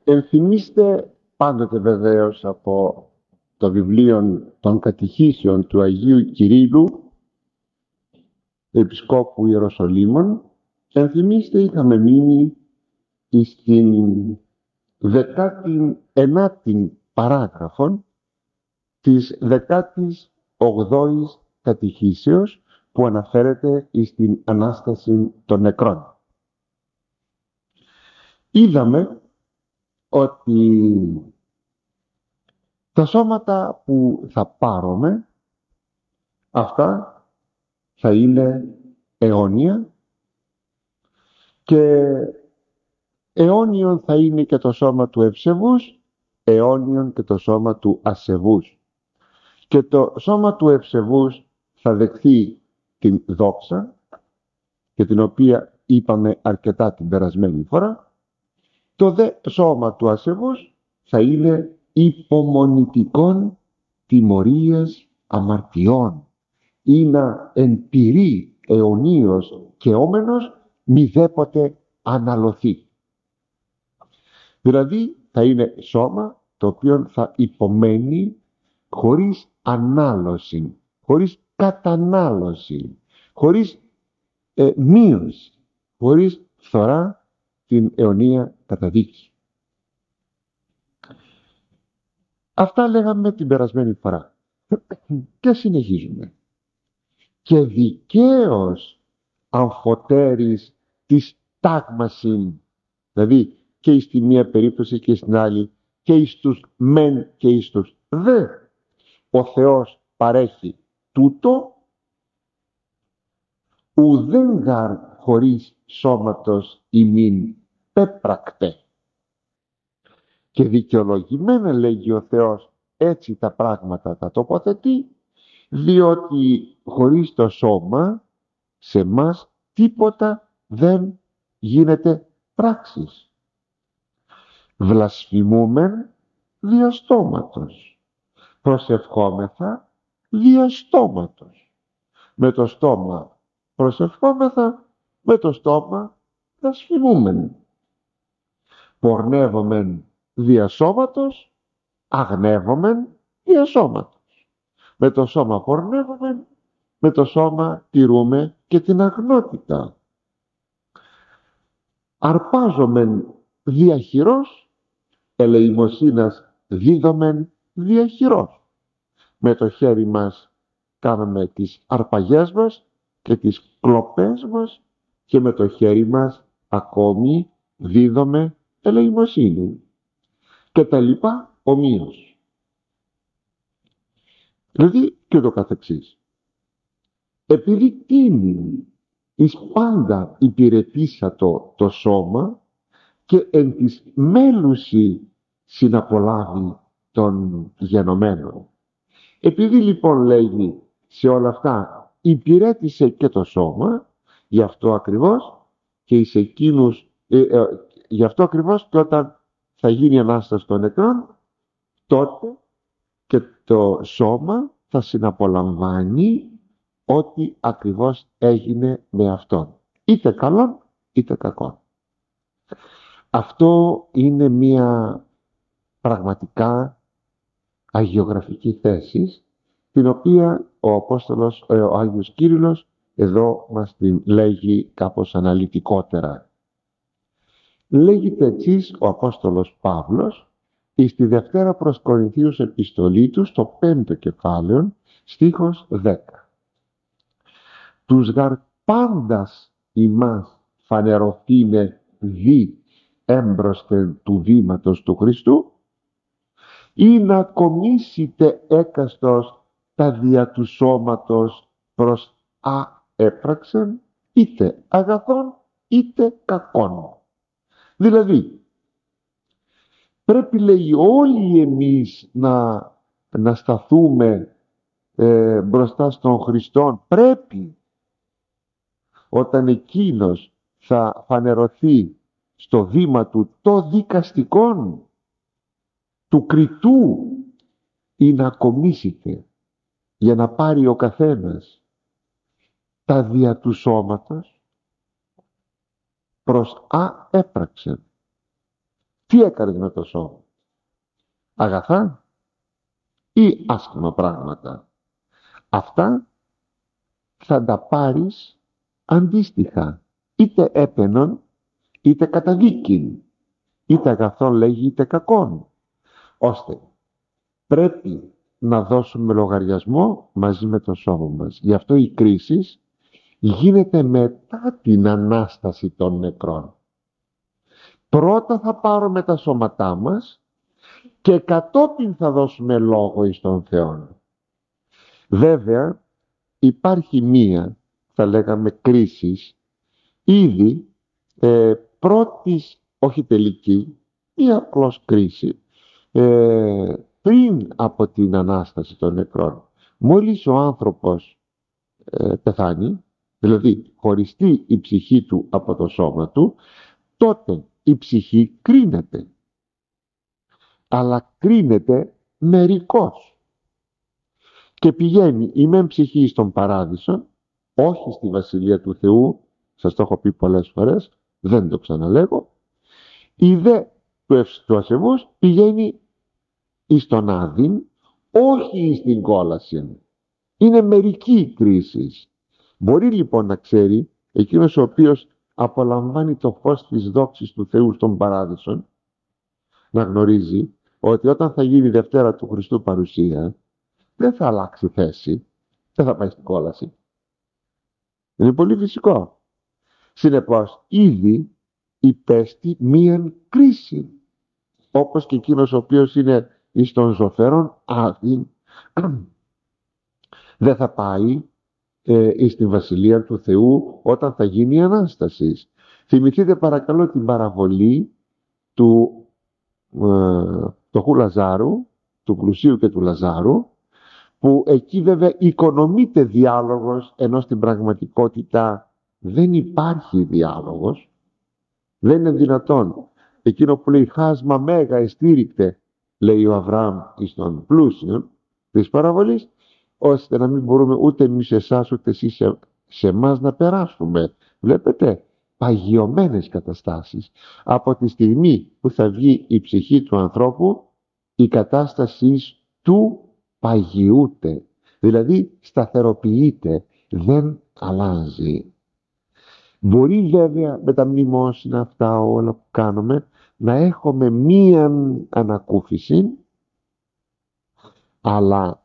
Ενθυμίστε πάντοτε βεβαίως από το βιβλίο των κατηχήσεων του Αγίου Κυρίλλου, Επισκόπου Ιεροσολύμων, ενθυμίστε είχαμε μείνει στην 19η παράγραφον της 18ης κατηχήσεως που αναφέρεται στην Ανάσταση των νεκρών. Είδαμε ότι τα σώματα που θα πάρουμε, αυτά θα είναι αιώνια και αιώνιον θα είναι και το σώμα του ευσεβούς, αιώνιον και το σώμα του ασεβούς. Και το σώμα του ευσεβούς θα δεχθεί την δόξα, και την οποία είπαμε αρκετά την περασμένη φορά. Το δε σώμα του ασεβούς θα είναι υπομονητικών τιμωρίας αμαρτιών, ή να εν πυρή αιωνίως και όμενος μηδέποτε αναλωθεί. Δηλαδή θα είναι σώμα το οποίο θα υπομένει χωρίς ανάλωση, χωρίς κατανάλωση, χωρίς μείωση, χωρίς φθορά την αιωνία καταδίκη. Αυτά λέγαμε την περασμένη φορά και συνεχίζουμε. Και δικαίως αμφωτέρης της τάγμασιν, δηλαδή και εις τη μία περίπτωση και στην άλλη, και εις τους μεν και εις τους δε, ο Θεός παρέχει τούτο, ουδέν γαρ χωρίς σώματος ημίν πέπρακτε. Και δικαιολογημένα, λέγει ο Θεός, έτσι τα πράγματα τα τοποθετεί, διότι χωρίς το σώμα σε μας τίποτα δεν γίνεται πράξης. Βλασφημούμεν δια στόματος, προσευχόμεθα δια στόματος. Με το στόμα προσευχόμεθα, με το στόμα βλασφημούμεν. Πορνεύομεν δια σώματος, αγνεύομεν δια σώματος. Με το σώμα πορνεύομεν, με το σώμα τηρούμε και την αγνότητα. Αρπάζομεν δια χειρός, ελεημοσύνας δίδομεν δια χειρός. Με το χέρι μας κάνουμε τις αρπαγές μας και τις κλοπές μας, και με το χέρι μας ακόμη δίδουμε ελεημοσύνη, και τα λοιπά ομοίως. Δηλαδή και το καθεξής. Επειδή τίμη εις πάντα υπηρετήσατο το σώμα, και εν της μέλουση συναπολάβει των γενομένων. Επειδή λοιπόν, λέγει, σε όλα αυτά υπηρέτησε και το σώμα, γι' αυτό ακριβώς και εις εκείνους, γι' αυτό ακριβώς και όταν θα γίνει Ανάσταση των νεκρών, τότε και το σώμα θα συναπολαμβάνει ό,τι ακριβώς έγινε με αυτόν, είτε καλόν είτε κακόν. Αυτό είναι μια πραγματικά αγιογραφική θέση, την οποία ο Απόστολος, ο Άγιος Κύριλλος, εδώ μας την λέγει κάπως αναλυτικότερα. Λέγεται εξής ο Απόστολος Παύλος εις τη Δευτέρα προς Κορινθίους επιστολή του, στο 5ο κεφάλαιο, στίχος 10. Τους γαρ πάντας ημάς φανερωθήνε δι έμπροσθεν του βήματος του Χριστού, ή να κομίσετε έκαστος τα δια του σώματος προς έπραξεν, είτε αγαθόν είτε κακόν. Δηλαδή πρέπει, λέει, όλοι εμείς να σταθούμε μπροστά στον Χριστόν. Πρέπει, όταν εκείνος θα φανερωθεί στο βήμα του το δικαστικόν του κριτού, ή να κομίσετε, για να πάρει ο καθένας τα δια του σώματος προς έπραξεν. Τι έκανες με το σώμα? Αγαθά ή άσχημα πράγματα? Αυτά θα τα πάρεις αντίστοιχα, είτε έπαινον είτε καταδίκην, είτε αγαθόν λέγει είτε κακόν, ώστε πρέπει να δώσουμε λογαριασμό μαζί με το σώμα μας. Γι' αυτό η κρίση γίνεται μετά την Ανάσταση των νεκρών. Πρώτα θα πάρουμε τα σώματά μας και κατόπιν θα δώσουμε λόγο εις τον Θεό. Βέβαια υπάρχει μία, θα λέγαμε, κρίση ήδη πρώτης, όχι τελική, ή απλώς κρίση πριν από την Ανάσταση των νεκρών. Μόλις ο άνθρωπος πεθάνει, δηλαδή χωριστεί η ψυχή του από το σώμα του, τότε η ψυχή κρίνεται, αλλά κρίνεται μερικώς και πηγαίνει η μεν ψυχή στον παράδεισο, όχι στη Βασιλεία του Θεού, σας το έχω πει πολλές φορές, δεν το ξαναλέγω, η δε του ασεβούς πηγαίνει εις τον Άδην, όχι εις την κόλαση. Είναι μερική η κρίση. Μπορεί λοιπόν να ξέρει εκείνος ο οποίος απολαμβάνει το φως της δόξης του Θεού στον παράδεισο, να γνωρίζει ότι όταν θα γίνει η Δευτέρα του Χριστού παρουσία, δεν θα αλλάξει θέση, δεν θα πάει στην κόλαση. Είναι πολύ φυσικό. Συνεπώς ήδη υπέστη μίαν κρίση, όπως και εκείνος ο οποίος είναι εις των ζωφέρων Άδην, δεν θα πάει εις την Βασιλεία του Θεού όταν θα γίνει η Ανάσταση. Θυμηθείτε παρακαλώ την παραβολή του φτωχού Λαζάρου, του πλουσίου και του Λαζάρου, που εκεί βέβαια οικονομείται διάλογος, ενώ στην πραγματικότητα δεν υπάρχει διάλογος. Δεν είναι δυνατόν. Εκείνο που λέει χάσμα μέγα εστήρικτε, λέει ο Αβραάμ εις των πλούσιων της παραβολής, ώστε να μην μπορούμε ούτε εμείς εσάς ούτε εσείς σε εμάς να περάσουμε. Βλέπετε, παγιωμένες καταστάσεις. Από τη στιγμή που θα βγει η ψυχή του ανθρώπου, η κατάσταση του παγιούται, δηλαδή σταθεροποιείται, δεν αλλάζει. Μπορεί βέβαια με τα μνημόσυνα αυτά όλα που κάνουμε να έχουμε μίαν ανακούφιση, αλλά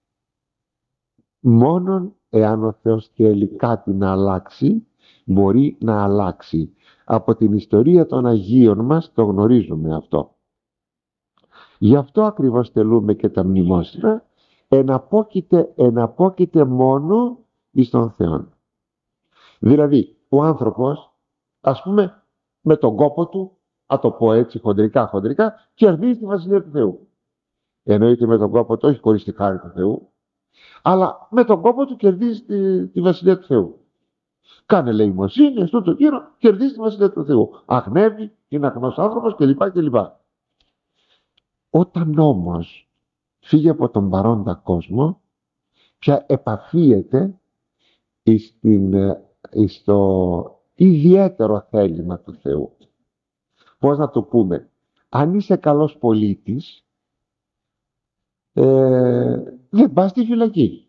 μόνον εάν ο Θεός θέλει κάτι να αλλάξει, μπορεί να αλλάξει. Από την ιστορία των Αγίων μας το γνωρίζουμε αυτό. Γι' αυτό ακριβώς τελούμε και τα μνημόσυνα, εναπόκειται μόνο εις τον Θεό. Δηλαδή ο άνθρωπος, ας πούμε, με τον κόπο του, να το πω έτσι χοντρικά, κερδίζει τη Βασιλεία του Θεού. Εννοείται με τον κόπο του, όχι χωρίς τη χάρη του Θεού, αλλά με τον κόπο του κερδίζει τη Βασιλεία του Θεού. Κάνε ελεημοσύνη, στο το γύρο, κερδίζει τη Βασιλεία του Θεού. Αγνεύει, είναι αγνός άνθρωπος κλπ. Όταν όμως φύγει από τον παρόντα κόσμο, πια επαφίεται στο ιδιαίτερο θέλημα του Θεού. Πώς να το πούμε, αν είσαι καλός πολίτης, δεν πας στη φυλακή.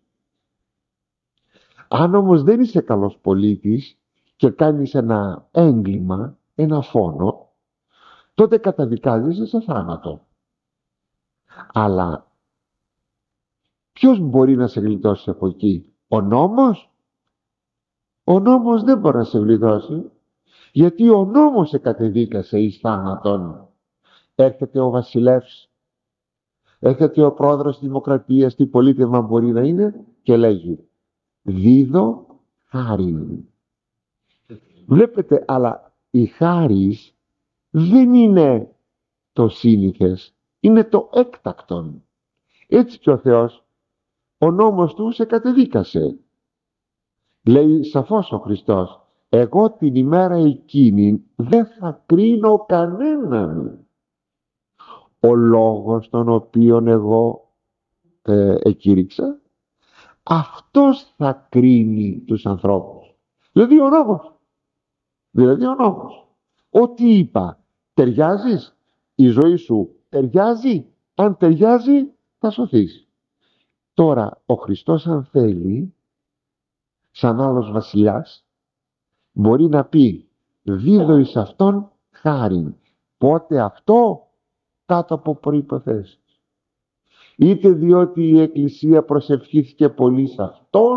Αν όμως δεν είσαι καλός πολίτης και κάνεις ένα έγκλημα, ένα φόνο, τότε καταδικάζεσαι σε θάνατο. Αλλά ποιος μπορεί να σε γλιτώσει από εκεί? Ο νόμος? Ο νόμος δεν μπορεί να σε γλιτώσει, γιατί ο νόμος σε κατεδίκασε εις θάνατον. Έρχεται ο βασιλεύς, έρχεται ο πρόεδρος της Δημοκρατίας, τι πολίτευμα μπορεί να είναι, και λέγει δίδω χάριν. Βλέπετε, αλλά η χάρις δεν είναι το σύνηθες, είναι το έκτακτον. Έτσι και ο Θεός, ο νόμος του σε κατεδίκασε. Λέει σαφώς ο Χριστός, εγώ την ημέρα εκείνη δεν θα κρίνω κανέναν. Ο λόγος τον οποίον εγώ εκήρυξα, αυτός θα κρίνει τους ανθρώπους. Δηλαδή ο νόμος. Ό,τι είπα, ταιριάζεις? η ζωή σου ταιριάζει? Αν ταιριάζει, θα σωθείς. Τώρα ο Χριστός, αν θέλει, σαν άλλος βασιλιάς, μπορεί να πει δίδω εις αυτόν χάριν. Πότε αυτό? Κάτω από προϋποθέσεις. Είτε διότι η Εκκλησία προσευχήθηκε πολύ σε αυτόν,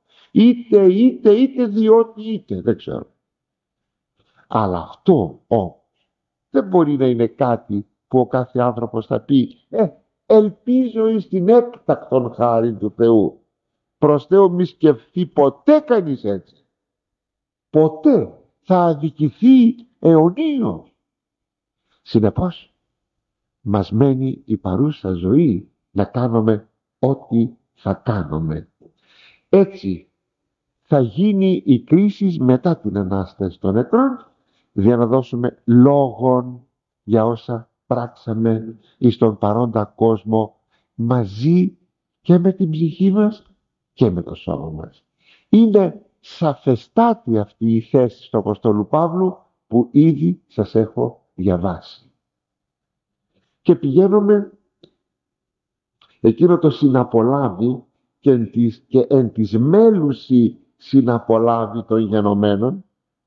είτε διότι δεν ξέρω. Αλλά αυτό όμως δεν μπορεί να είναι κάτι που ο κάθε άνθρωπος θα πει ελπίζω εις την έκτακτον χάρη του Θεού. Προς Θεό μη σκεφτεί ποτέ κανείς έτσι. Ποτέ. Θα αδικηθεί αιωνίως. Συνεπώς μας μένει η παρούσα ζωή να κάνουμε ό,τι θα κάνουμε. Έτσι θα γίνει η κρίση μετά την Ανάσταση των νεκρών, για να δώσουμε λόγον για όσα πράξαμε εις τον παρόντα κόσμο, μαζί και με την ψυχή μας και με το σώμα μας. Είναι σαφεστάτη αυτή η θέση του Αποστόλου Παύλου που ήδη σας έχω διαβάσει. Και πηγαίνουμε εκείνο το συναπολάβει και εν της μέλουσι συναπολάβει των γενομένων.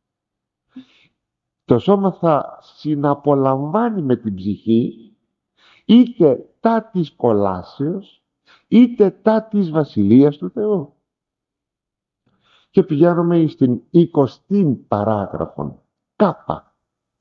Το σώμα θα συναπολαμβάνει με την ψυχή είτε τα της κολάσεως είτε τα της βασιλείας του Θεού. Και πηγαίνουμε στην 20η παράγραφον Κάπα.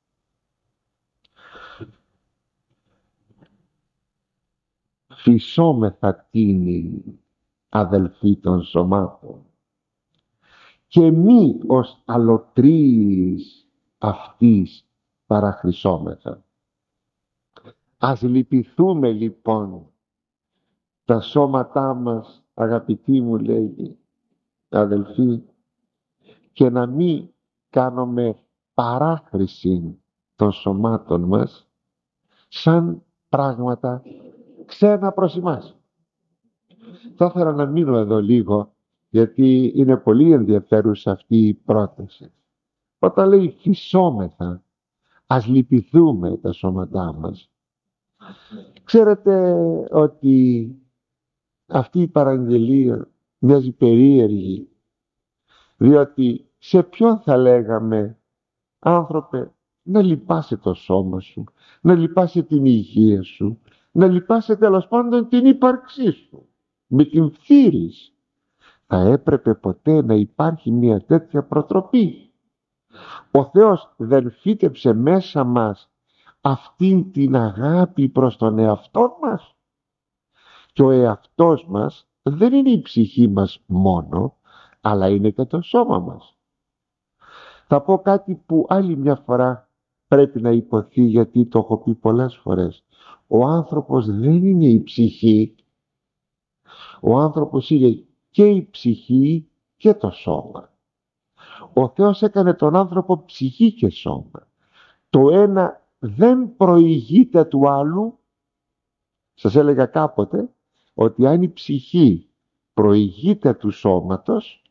Φυσόμεθα τίνη αδελφοί των σωμάτων και μη ως αλωτρίης αυτής παραχρυσόμεθα. Ας λυπηθούμε λοιπόν τα σώματά μας, αγαπητοί μου, λέγει αδελφοί, και να μην κάνουμε παράχρηση των σωμάτων μας σαν πράγματα ξένα προς εμάς. Θα ήθελα να μείνω εδώ λίγο, γιατί είναι πολύ ενδιαφέρουσα αυτή η πρόταση. Όταν λέει φυσόμεθα, ας λυπηθούμε τα σώματά μας. Ξέρετε ότι αυτή η παραγγελία μοιάζει περίεργη, διότι σε ποιον θα λέγαμε άνθρωπε να λυπάσαι το σώμα σου, να λυπάσαι την υγεία σου, να λυπάσαι τέλος πάντων την ύπαρξή σου, με την φθείρεις. Θα έπρεπε ποτέ να υπάρχει μια τέτοια προτροπή? Ο Θεός δεν φύτεψε μέσα μας αυτήν την αγάπη προς τον εαυτό μας? Και ο εαυτός μας δεν είναι η ψυχή μας μόνο, αλλά είναι και το σώμα μας. Θα πω κάτι που άλλη μια φορά πρέπει να υποθεί, γιατί το έχω πει πολλές φορές. Ο άνθρωπος δεν είναι η ψυχή. Ο άνθρωπος είναι και η ψυχή και το σώμα. Ο Θεός έκανε τον άνθρωπο ψυχή και σώμα. Το ένα δεν προηγείται του άλλου. Σας έλεγα κάποτε ότι αν η ψυχή προηγείται του σώματος,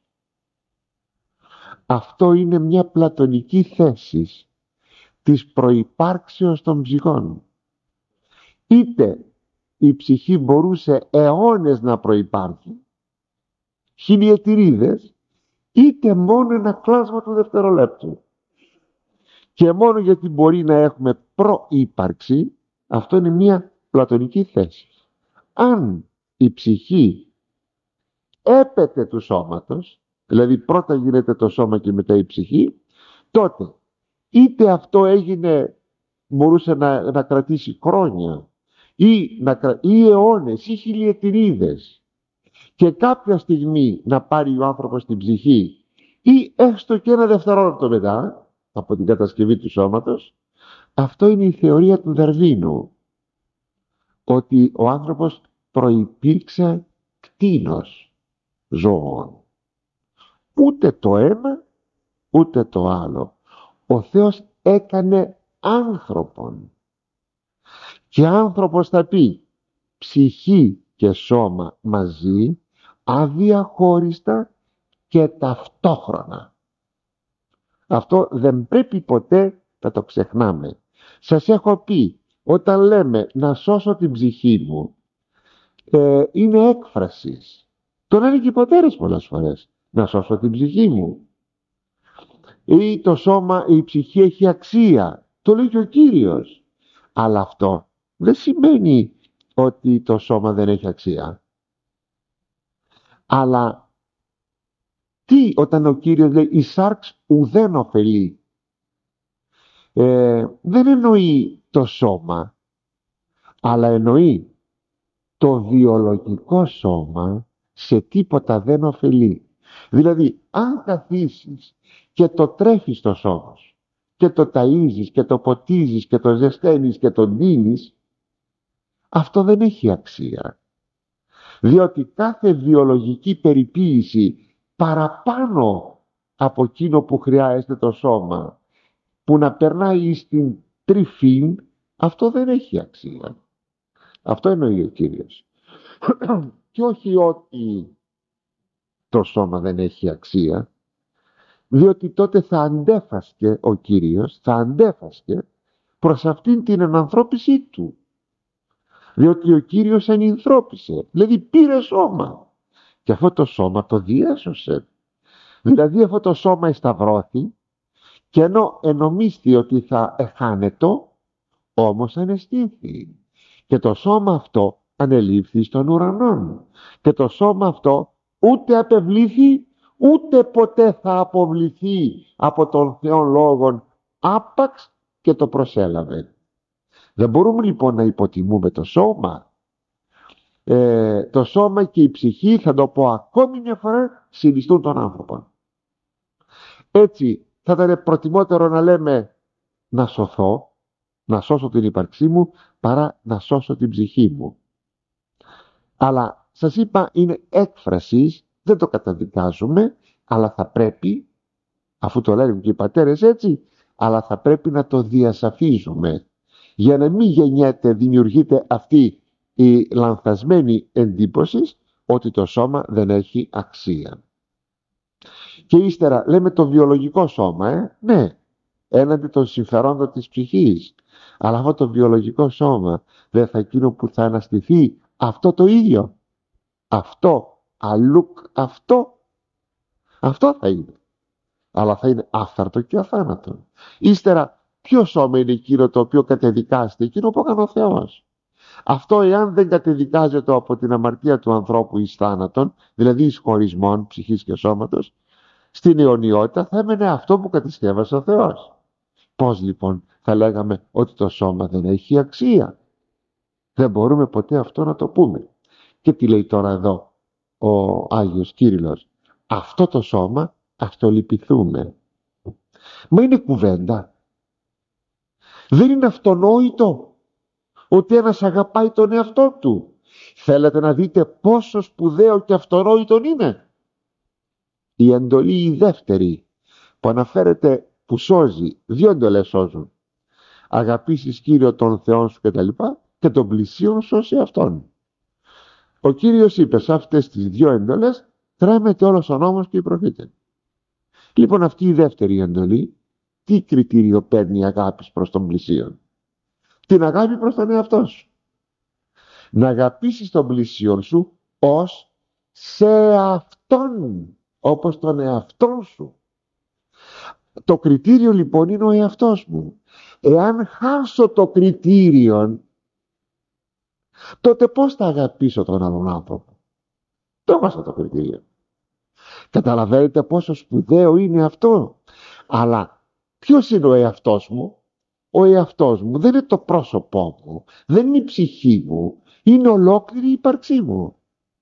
αυτό είναι μια πλατωνική θέση της προϋπάρξεως των ψυχών. Είτε η ψυχή μπορούσε αιώνες να προϋπάρχει, χιλιετηρίδες, είτε μόνο ένα κλάσμα του δευτερολέπτου. Και μόνο γιατί μπορεί να έχουμε προύπαρξη, αυτό είναι μια πλατωνική θέση. Αν η ψυχή έπεται του σώματος, δηλαδή πρώτα γίνεται το σώμα και μετά η ψυχή, τότε είτε αυτό μπορούσε να κρατήσει χρόνια ή αιώνες ή χιλιετηρίδες, και κάποια στιγμή να πάρει ο άνθρωπος την ψυχή, ή έστω και ένα δευτερόλεπτο μετά από την κατασκευή του σώματος. Αυτό είναι η θεωρία του Δαρβίνου, ότι ο άνθρωπος προϋπήρξε κτήνος ζώων. Ούτε το ένα ούτε το άλλο. Ο Θεός έκανε άνθρωπον, και άνθρωπος θα πει ψυχή και σώμα μαζί, αδιαχώριστα και ταυτόχρονα. Αυτό δεν πρέπει ποτέ να το ξεχνάμε. Σας έχω πει Όταν λέμε να σώσω την ψυχή μου, είναι έκφρασης. Το λένε και οι πατέρες πολλές φορές, να σώσω την ψυχή μου. Ή το σώμα, η ψυχή έχει αξία, το λέει και ο Κύριος. Αλλά αυτό δεν σημαίνει ότι το σώμα δεν έχει αξία. Αλλά τι όταν ο Κύριος λέει η σάρξ ουδέν ωφελεί, δεν εννοεί το σώμα, αλλά εννοεί το βιολογικό σώμα σε τίποτα δεν ωφελεί. Δηλαδή αν καθίσεις και το τρέφεις το σώμα σου και το ταΐζεις και το ποτίζεις και το ζεσταίνεις και το ντύνεις, αυτό δεν έχει αξία. Διότι κάθε βιολογική περιποίηση παραπάνω από εκείνο που χρειάζεται το σώμα, που να περνάει στην τρυφή, αυτό δεν έχει αξία. Αυτό εννοεί ο Κύριος. Και όχι ότι το σώμα δεν έχει αξία, διότι τότε θα αντέφασκε ο Κύριος, θα αντέφασκε προς αυτήν την ενανθρώπισή του. Διότι ο Κύριος ενανθρώπισε, δηλαδή πήρε σώμα. Και αυτό το σώμα το διέσωσε. Δηλαδή αυτό το σώμα εσταυρώθη και ενώ ενομίσθη ότι θα εχάνετο, όμως αναισθήθη. Και το σώμα αυτό ανελήφθη στον ουρανόν. Και το σώμα αυτό ούτε απευλήθη, ούτε ποτέ θα αποβληθεί από τον Θεό λόγον, άπαξ και το προσέλαβε. Δεν μπορούμε λοιπόν να υποτιμούμε το σώμα. Το σώμα και η ψυχή, θα το πω ακόμη μια φορά, συνιστούν τον άνθρωπο. Έτσι θα ήταν προτιμότερο να λέμε να σωθώ, να σώσω την ύπαρξή μου, παρά να σώσω την ψυχή μου. Αλλά σας είπα, είναι έκφρασης, δεν το καταδικάζουμε, αλλά θα πρέπει, αφού το λένε και οι πατέρες έτσι, αλλά θα πρέπει να το διασαφίζουμε, για να μην δημιουργείται αυτή η λανθασμένη εντύπωση ότι το σώμα δεν έχει αξία. Και ύστερα λέμε το βιολογικό σώμα, ναι, έναντι των συμφερόντων της ψυχής, αλλά αυτό το βιολογικό σώμα δεν θα εκείνο που θα αναστηθεί αυτό το ίδιο, αυτό αυτό θα είναι, αλλά θα είναι άφθαρτο και αθάνατο. Ύστερα ποιο σώμα είναι εκείνο το οποίο κατεδικάζεται? Εκείνο που έκανε ο Θεός. Αυτό εάν δεν κατεδικάζεται από την αμαρτία του ανθρώπου εις θάνατον, δηλαδή εις χωρισμόν ψυχής και σώματος, στην αιωνιότητα θα έμενε αυτό που κατασκεύασε ο Θεός. Πώς λοιπόν θα λέγαμε ότι το σώμα δεν έχει αξία? Δεν μπορούμε ποτέ αυτό να το πούμε. Και τι λέει τώρα εδώ ο Άγιος Κύριλλος? Αυτό το σώμα ας το λυπηθούμε. Μα είναι κουβέντα. Δεν είναι αυτονόητο ότι ένας αγαπάει τον εαυτό του? Θέλετε να δείτε πόσο σπουδαίο και αυτονόητο είναι? Η εντολή η δεύτερη που αναφέρεται, που σώζει, δύο εντολές σώζουν. Αγαπήσεις Κύριο τον Θεό σου και τον πλησίον σώσει αυτόν. Ο Κύριος είπε σε αυτές τις δύο εντολές τρέμεται όλος ο νόμος και οι προφήτες. Λοιπόν αυτή η δεύτερη εντολή, τι κριτήριο παίρνει η αγάπη προς τον πλησίον? Την αγάπη προς τον εαυτό σου. Να αγαπήσεις τον πλησίον σου ως σε αυτόν, όπως τον εαυτόν σου. Το κριτήριο λοιπόν είναι ο εαυτός μου. Εάν χάσω το κριτήριο, τότε πώς θα αγαπήσω τον άλλον άνθρωπο? Το έχασα το κριτήριο. Καταλαβαίνετε πόσο σπουδαίο είναι αυτό? Αλλά ποιος είναι ο εαυτός μου? Ο εαυτός μου δεν είναι το πρόσωπό μου, δεν είναι η ψυχή μου, είναι ολόκληρη η ύπαρξή μου.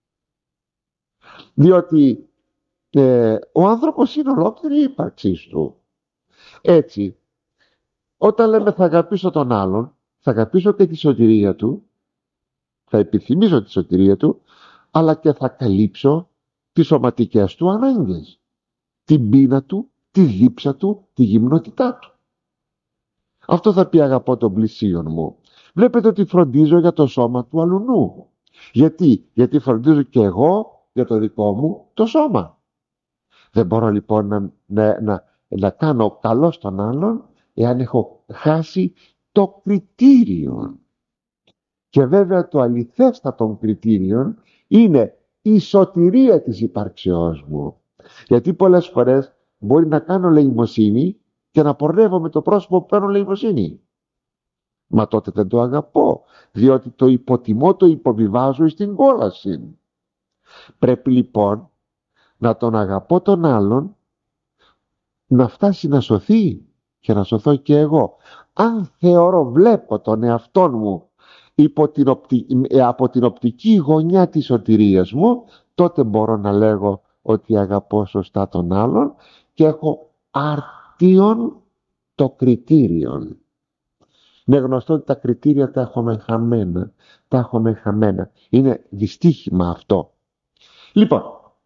Διότι ο άνθρωπος είναι ολόκληρη η ύπαρξή του. Έτσι, όταν λέμε θα αγαπήσω τον άλλον, θα αγαπήσω και τη σωτηρία του, θα επιθυμήσω τη σωτηρία του, αλλά και θα καλύψω τις σωματικές του ανάγκες, την πείνα του, τη δίψα του, τη γυμνότητά του. Αυτό θα πει αγαπώ τον πλησίον μου. Βλέπετε ότι φροντίζω για το σώμα του αλουνού. Γιατί φροντίζω και εγώ για το δικό μου το σώμα. Δεν μπορώ λοιπόν να κάνω καλό στον άλλον εάν έχω χάσει το κριτήριο. Και βέβαια το αληθέστατο κριτήριο είναι η σωτηρία της υπάρξεώς μου. Γιατί πολλές φορές μπορεί να κάνω ελεημοσύνη και να πορεύω το πρόσωπο που παίρνω ελεημοσύνη. Μα τότε δεν το αγαπώ, διότι το υποτιμώ, το υποβιβάζω στην κόλαση. Πρέπει λοιπόν να τον αγαπώ τον άλλον, να φτάσει να σωθεί και να σωθώ και εγώ. Αν βλέπω τον εαυτό μου από την οπτική γωνιά της σωτηρίας μου, τότε μπορώ να λέγω ότι αγαπώ σωστά τον άλλον και έχω άρτιον το κριτήριον. Είναι γνωστό ότι τα κριτήρια τα έχουμε χαμένα. Είναι δυστύχημα αυτό. Λοιπόν,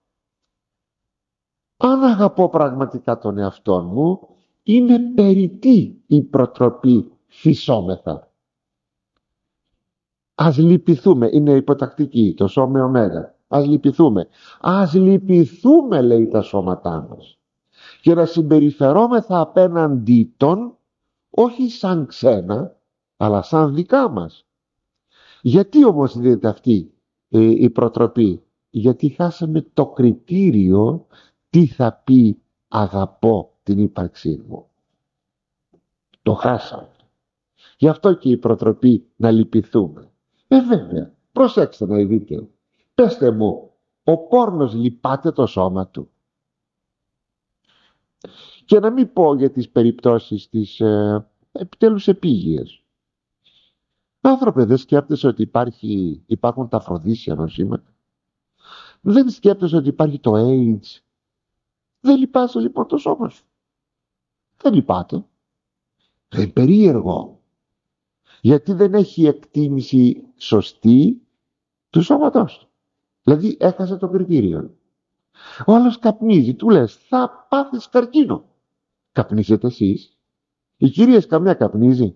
αν αγαπώ πραγματικά τον εαυτό μου, είναι περιττή η προτροπή φυσόμεθα. Ας λυπηθούμε, είναι υποτακτική, το σώμα ωμέγα. Ας λυπηθούμε. Ας λυπηθούμε, λέει, τα σώματά μας. Και να συμπεριφερόμεθα απέναντί των, όχι σαν ξένα, αλλά σαν δικά μας. Γιατί όμως δείτε αυτή η προτροπή? Γιατί χάσαμε το κριτήριο τι θα πει αγαπώ την ύπαρξή μου. Το χάσαμε. Γι' αυτό και η προτροπή να λυπηθούμε. Βέβαια, προσέξτε να δείτε. Πέστε μου, ο πόρνος λυπάται το σώμα του? Και να μην πω για τις περιπτώσεις της επιτέλους επίγειας. Άνθρωπε, δεν σκέπτεσαι ότι υπάρχουν τα αφροδίσια νοσήματα? Δεν σκέπτεσαι ότι υπάρχει το AIDS? Δεν λυπάσαι λοιπόν το σώμα σου? Δεν λυπάται. Δεν είναι περίεργο. Γιατί δεν έχει εκτίμηση σωστή του σώματός. Δηλαδή έχασε το κριτήριο. Ο άλλος καπνίζει, του λες θα πάθεις καρκίνο. Καπνίζετε εσείς? Οι κυρίες καμιά καπνίζει?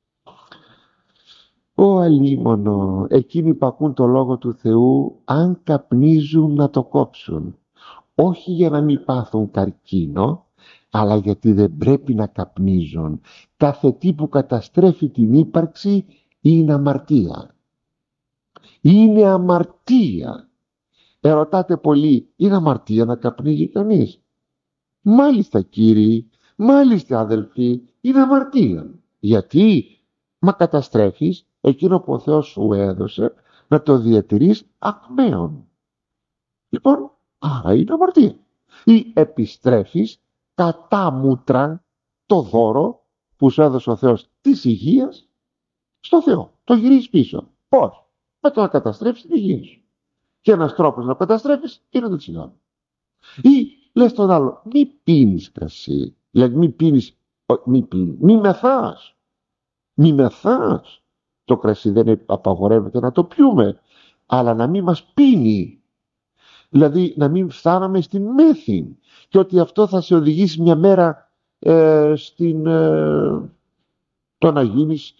Αλίμονο, εκείνοι που ακούν το λόγο του Θεού, αν καπνίζουν να το κόψουν. Όχι για να μην πάθουν καρκίνο, αλλά γιατί δεν πρέπει να καπνίζουν. Κάθε τι που καταστρέφει την ύπαρξη είναι αμαρτία. Είναι αμαρτία. Ερωτάτε πολλοί, είναι αμαρτία να καπνίζει κανείς? Μάλιστα κύριοι, μάλιστα αδελφοί, είναι αμαρτία. Γιατί? Μα καταστρέφεις εκείνο που ο Θεός σου έδωσε να το διατηρείς ακμαίων. Λοιπόν, άρα είναι αμαρτία. Ή επιστρέφεις κατά μούτρα το δώρο που σου έδωσε ο Θεός της υγείας στο Θεό. Το γυρίζεις πίσω. Πώς? Με το να καταστρέψεις την υγεία σου. Και ένας τρόπος να καταστρέφεις είναι το τσιγάρο. Ή λες τον άλλο, μη πίνεις κρασί. Δηλαδή μη μεθάς. Μη μεθάς. Το κρασί δεν απαγορεύεται να το πιούμε, αλλά να μην μας πίνει. Δηλαδή να μην φτάναμε στην μέθη. Και ότι αυτό θα σε οδηγήσει μια μέρα το να γίνεις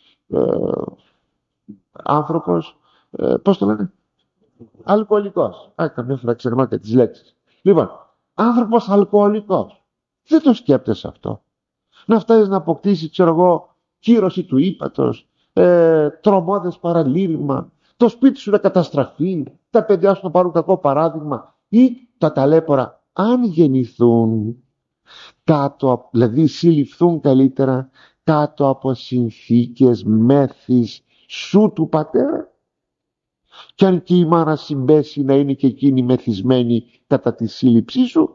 άνθρωπος, πώς το λένε, αλκοολικός. Καμιά φορά ξεχνάω και τις λέξεις. Λοιπόν, άνθρωπος αλκοολικός. Δεν το σκέπτεσαι αυτό? Να φτάσεις να αποκτήσεις, ξέρω εγώ, κύρωση του ύπατος, τρομώδες παραλήρημα, το σπίτι σου να καταστραφεί, τα παιδιά σου να πάρουν κακό παράδειγμα, ή τα ταλέπορα αν γεννηθούν κάτω, δηλαδή συλληφθούν καλύτερα κάτω από συνθήκες μέθης σου του πατέρα, κι αν και η μάνα συμπέσει να είναι και εκείνη μεθυσμένη κατά τη σύλληψή σου,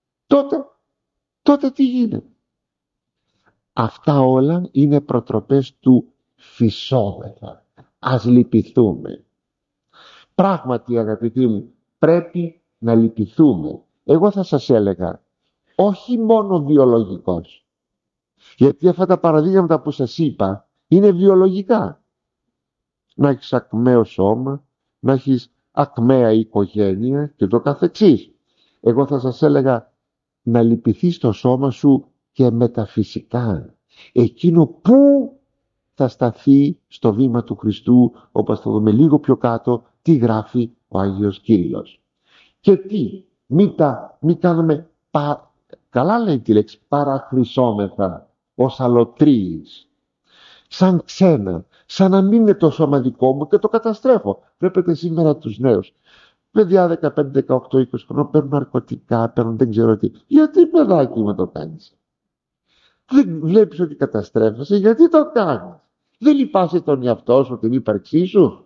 τότε τι γίνεται? Αυτά όλα είναι προτροπές του φυσόμεθα. Ας λυπηθούμε. Πράγματι αγαπητοί μου, πρέπει να λυπηθούμε. Εγώ θα σας έλεγα, όχι μόνο βιολογικός. Γιατί αυτά τα παραδείγματα που σας είπα είναι βιολογικά. Να έχεις ακμαίο σώμα, να έχεις ακμαία οικογένεια και το καθεξής. Εγώ θα σας έλεγα να λυπηθείς το σώμα σου και μεταφυσικά. Εκείνο που θα σταθεί στο βήμα του Χριστού, όπως θα δούμε λίγο πιο κάτω τι γράφει ο Άγιος Κύριλλος. Και τι, μην κάνουμε, καλά λέει τη λέξη, παραχρυσόμεθα ως αλωτρίης. σαν ξένα, σαν να μην είναι το σώμα δικό μου και το καταστρέφω. Βλέπετε σήμερα τους νέους. Παιδιά 15, 18, 20 χρόνια παίρνουν ναρκωτικά, παίρνουν δεν ξέρω τι. Γιατί παιδάκι μου το κάνεις? Δεν βλέπεις ότι καταστρέφεσαι? Γιατί το κάνεις? Δεν λυπάσαι τον εαυτό σου, την ύπαρξή σου?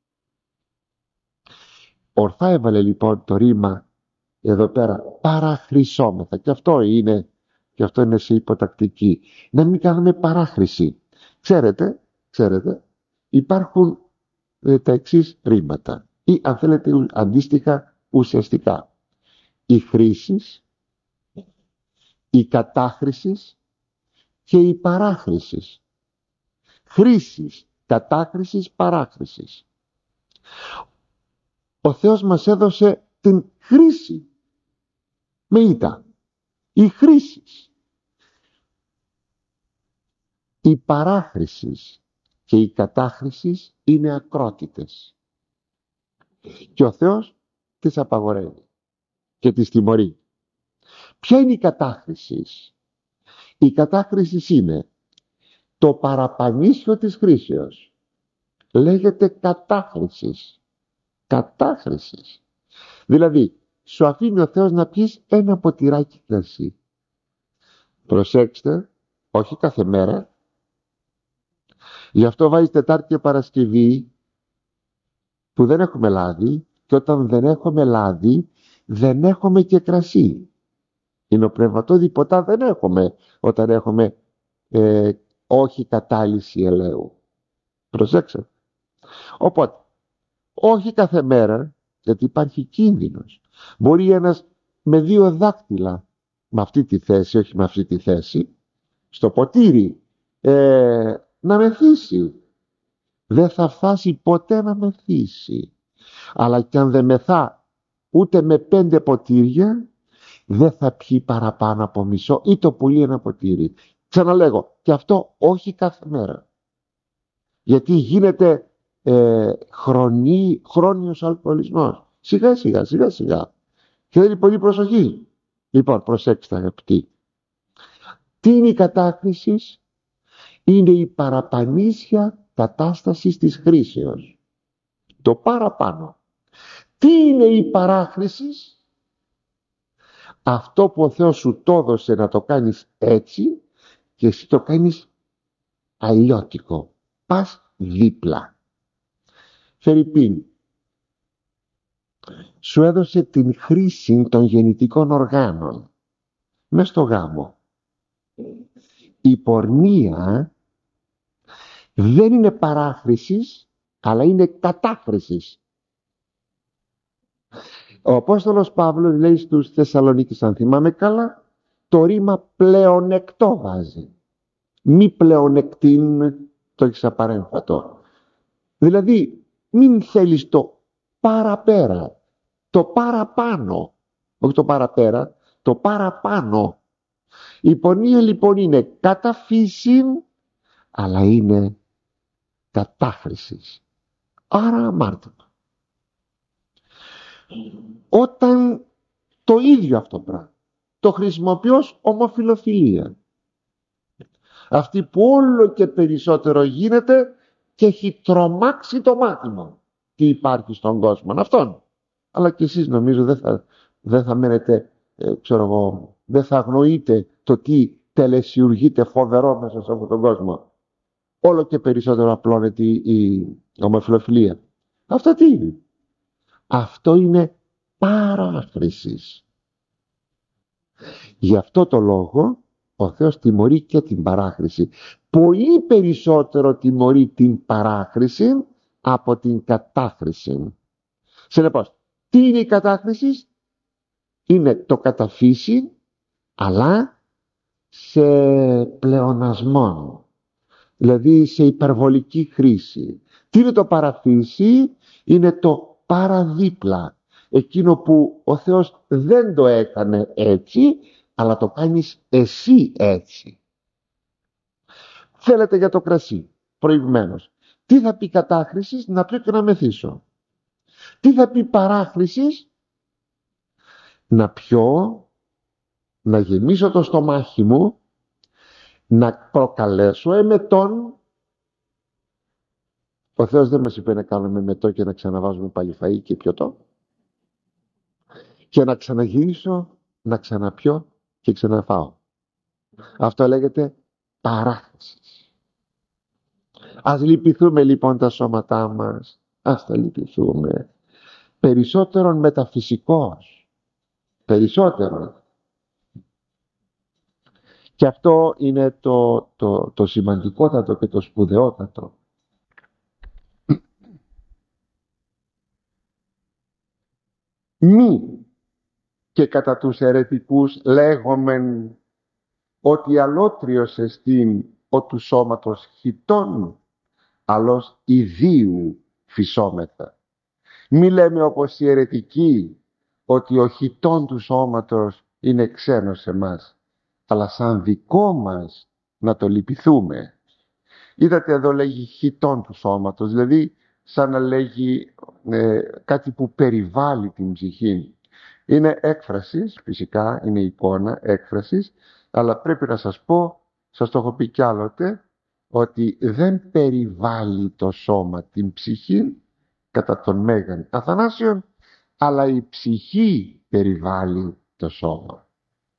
Ορθά έβαλε λοιπόν το ρήμα εδώ πέρα, παραχρυσόμεθα. Και αυτό είναι σε υποτακτική. Να μην κάνουμε παράχρηση. Ξέρετε, υπάρχουν τα εξής ρήματα. Ή αν θέλετε αντίστοιχα ουσιαστικά. Η χρήση, η κατάχρηση και η παράχρηση. Χρήσης, κατάχρησης, παράχρησης. Ο Θεός μας έδωσε την χρήση με ήττα. Η χρήση. Η παράχρηση και η κατάχρηση είναι ακρότητες. Και ο Θεός τις απαγορεύει και τις τιμωρεί. Ποια είναι η κατάχρηση? Η κατάχρηση είναι το παραπανίσιο της χρήσεως. Λέγεται κατάχρησης. Κατάχρησης. Δηλαδή, σου αφήνει ο Θεός να πιεις ένα ποτηράκι κρασί. Προσέξτε, όχι κάθε μέρα. Γι' αυτό βάζει Τετάρτη και Παρασκευή που δεν έχουμε λάδι, και όταν δεν έχουμε λάδι δεν έχουμε και κρασί. Υνοπνευματώδη ποτά δεν έχουμε όταν έχουμε όχι κατάλυση ελαίου. Προσέξτε. Οπότε, όχι κάθε μέρα, γιατί υπάρχει κίνδυνος. Μπορεί ένας με 2 δάκτυλα με αυτή τη θέση, όχι με αυτή τη θέση, στο ποτήρι να μεθύσει. Δεν θα φτάσει ποτέ να μεθύσει. Αλλά κι αν δεν μεθά ούτε με 5 ποτήρια, δεν θα πιει παραπάνω από μισό ή το πολύ ένα ποτήρι. Ξαναλέγω, και αυτό όχι κάθε μέρα. Γιατί γίνεται χρόνιος αλκοολισμός. Σιγά σιγά. Και θέλει πολύ προσοχή. Λοιπόν, προσέξτε αγαπητοί. Τι είναι η κατάχρηση? Είναι η παραπανήσια κατάσταση της χρήσεως. Το παραπάνω. Τι είναι η παράχρηση? Αυτό που ο Θεός σου το έδωσε να το κάνεις έτσι και εσύ το κάνεις αλλιώτικο. Πας δίπλα. Φερρυπίν, σου έδωσε την χρήση των γεννητικών οργάνων μες στο γάμο. Η πορνεία δεν είναι παράχρησης, αλλά είναι κατάχρησης. Ο Απόστολος Παύλος λέει στους Θεσσαλονίκης, αν θυμάμαι καλά, το ρήμα πλεονεκτό βάζει. Μη πλεονεκτήν, το έχεις απαρέμφατο. Δηλαδή μην θέλεις το παραπέρα, το παραπάνω, όχι το παραπέρα, το παραπάνω. Η πορνεία λοιπόν είναι κατά φύση, αλλά είναι κατάχρησης. Άρα αμάρτημα. Όταν το ίδιο αυτό πράγμα το χρησιμοποιώ ως ομοφιλοφιλία, αυτή που όλο και περισσότερο γίνεται και έχει τρομάξει το μάθημα τι υπάρχει στον κόσμο αυτόν. Αλλά και εσείς νομίζω δεν θα μένετε, δεν θα αγνοείτε το τι τελεσιουργείται φοβερό μέσα σε αυτόν τον κόσμο. Όλο και περισσότερο απλώνεται η ομοφιλοφιλία. Αυτό τι είναι? Αυτό είναι παράχρησης. Γι' αυτό το λόγο ο Θεός τιμωρεί και την παράχρηση. Πολύ περισσότερο τιμωρεί την παράχρηση από την κατάχρηση. Συνεπώς, τι είναι η κατάχρηση? Είναι το καταφύσι, αλλά σε πλεονασμό, δηλαδή σε υπερβολική χρήση. Τι είναι το παραφύσι? Είναι το παραδίπλα, εκείνο που ο Θεός δεν το έκανε έτσι, αλλά το κάνεις εσύ έτσι. Θέλετε για το κρασί προηγουμένως. Τι θα πει κατάχρησης? Να πιω και να μεθύσω. Τι θα πει παράχρησης? Να πιω, να γεμίσω το στομάχι μου, να προκαλέσω εμετόν Ο Θεός δεν μας είπε να κάνουμε μετό και να ξαναβάζουμε πάλι φαΐ και πιωτό και να ξαναγυρίσω, να ξαναπιώ και ξαναφάω. Αυτό λέγεται παράθεση. Ας λυπηθούμε λοιπόν τα σώματά μας, ας τα λυπηθούμε. Περισσότερον μεταφυσικός, περισσότερο. Και αυτό είναι το σημαντικότατο και το σπουδαιότατο. Μη και κατά τους αιρετικούς λέγομεν ότι αλότριος εστίν ο του σώματος χιτών, αλλός ιδίου φυσόμεθα. Μη λέμε όπως οι αιρετικοί ότι ο χιτών του σώματος είναι ξένος σε μας, αλλά σαν δικό μας να το λυπηθούμε. Είδατε εδώ λέγει χιτών του σώματος, δηλαδή σαν να λέγει κάτι που περιβάλλει την ψυχή. Είναι έκφρασης, φυσικά είναι εικόνα έκφρασης, αλλά πρέπει να σας πω, σας το έχω πει κι άλλοτε, ότι δεν περιβάλλει το σώμα την ψυχή κατά τον Μέγαν Αθανάσιον, αλλά η ψυχή περιβάλλει το σώμα.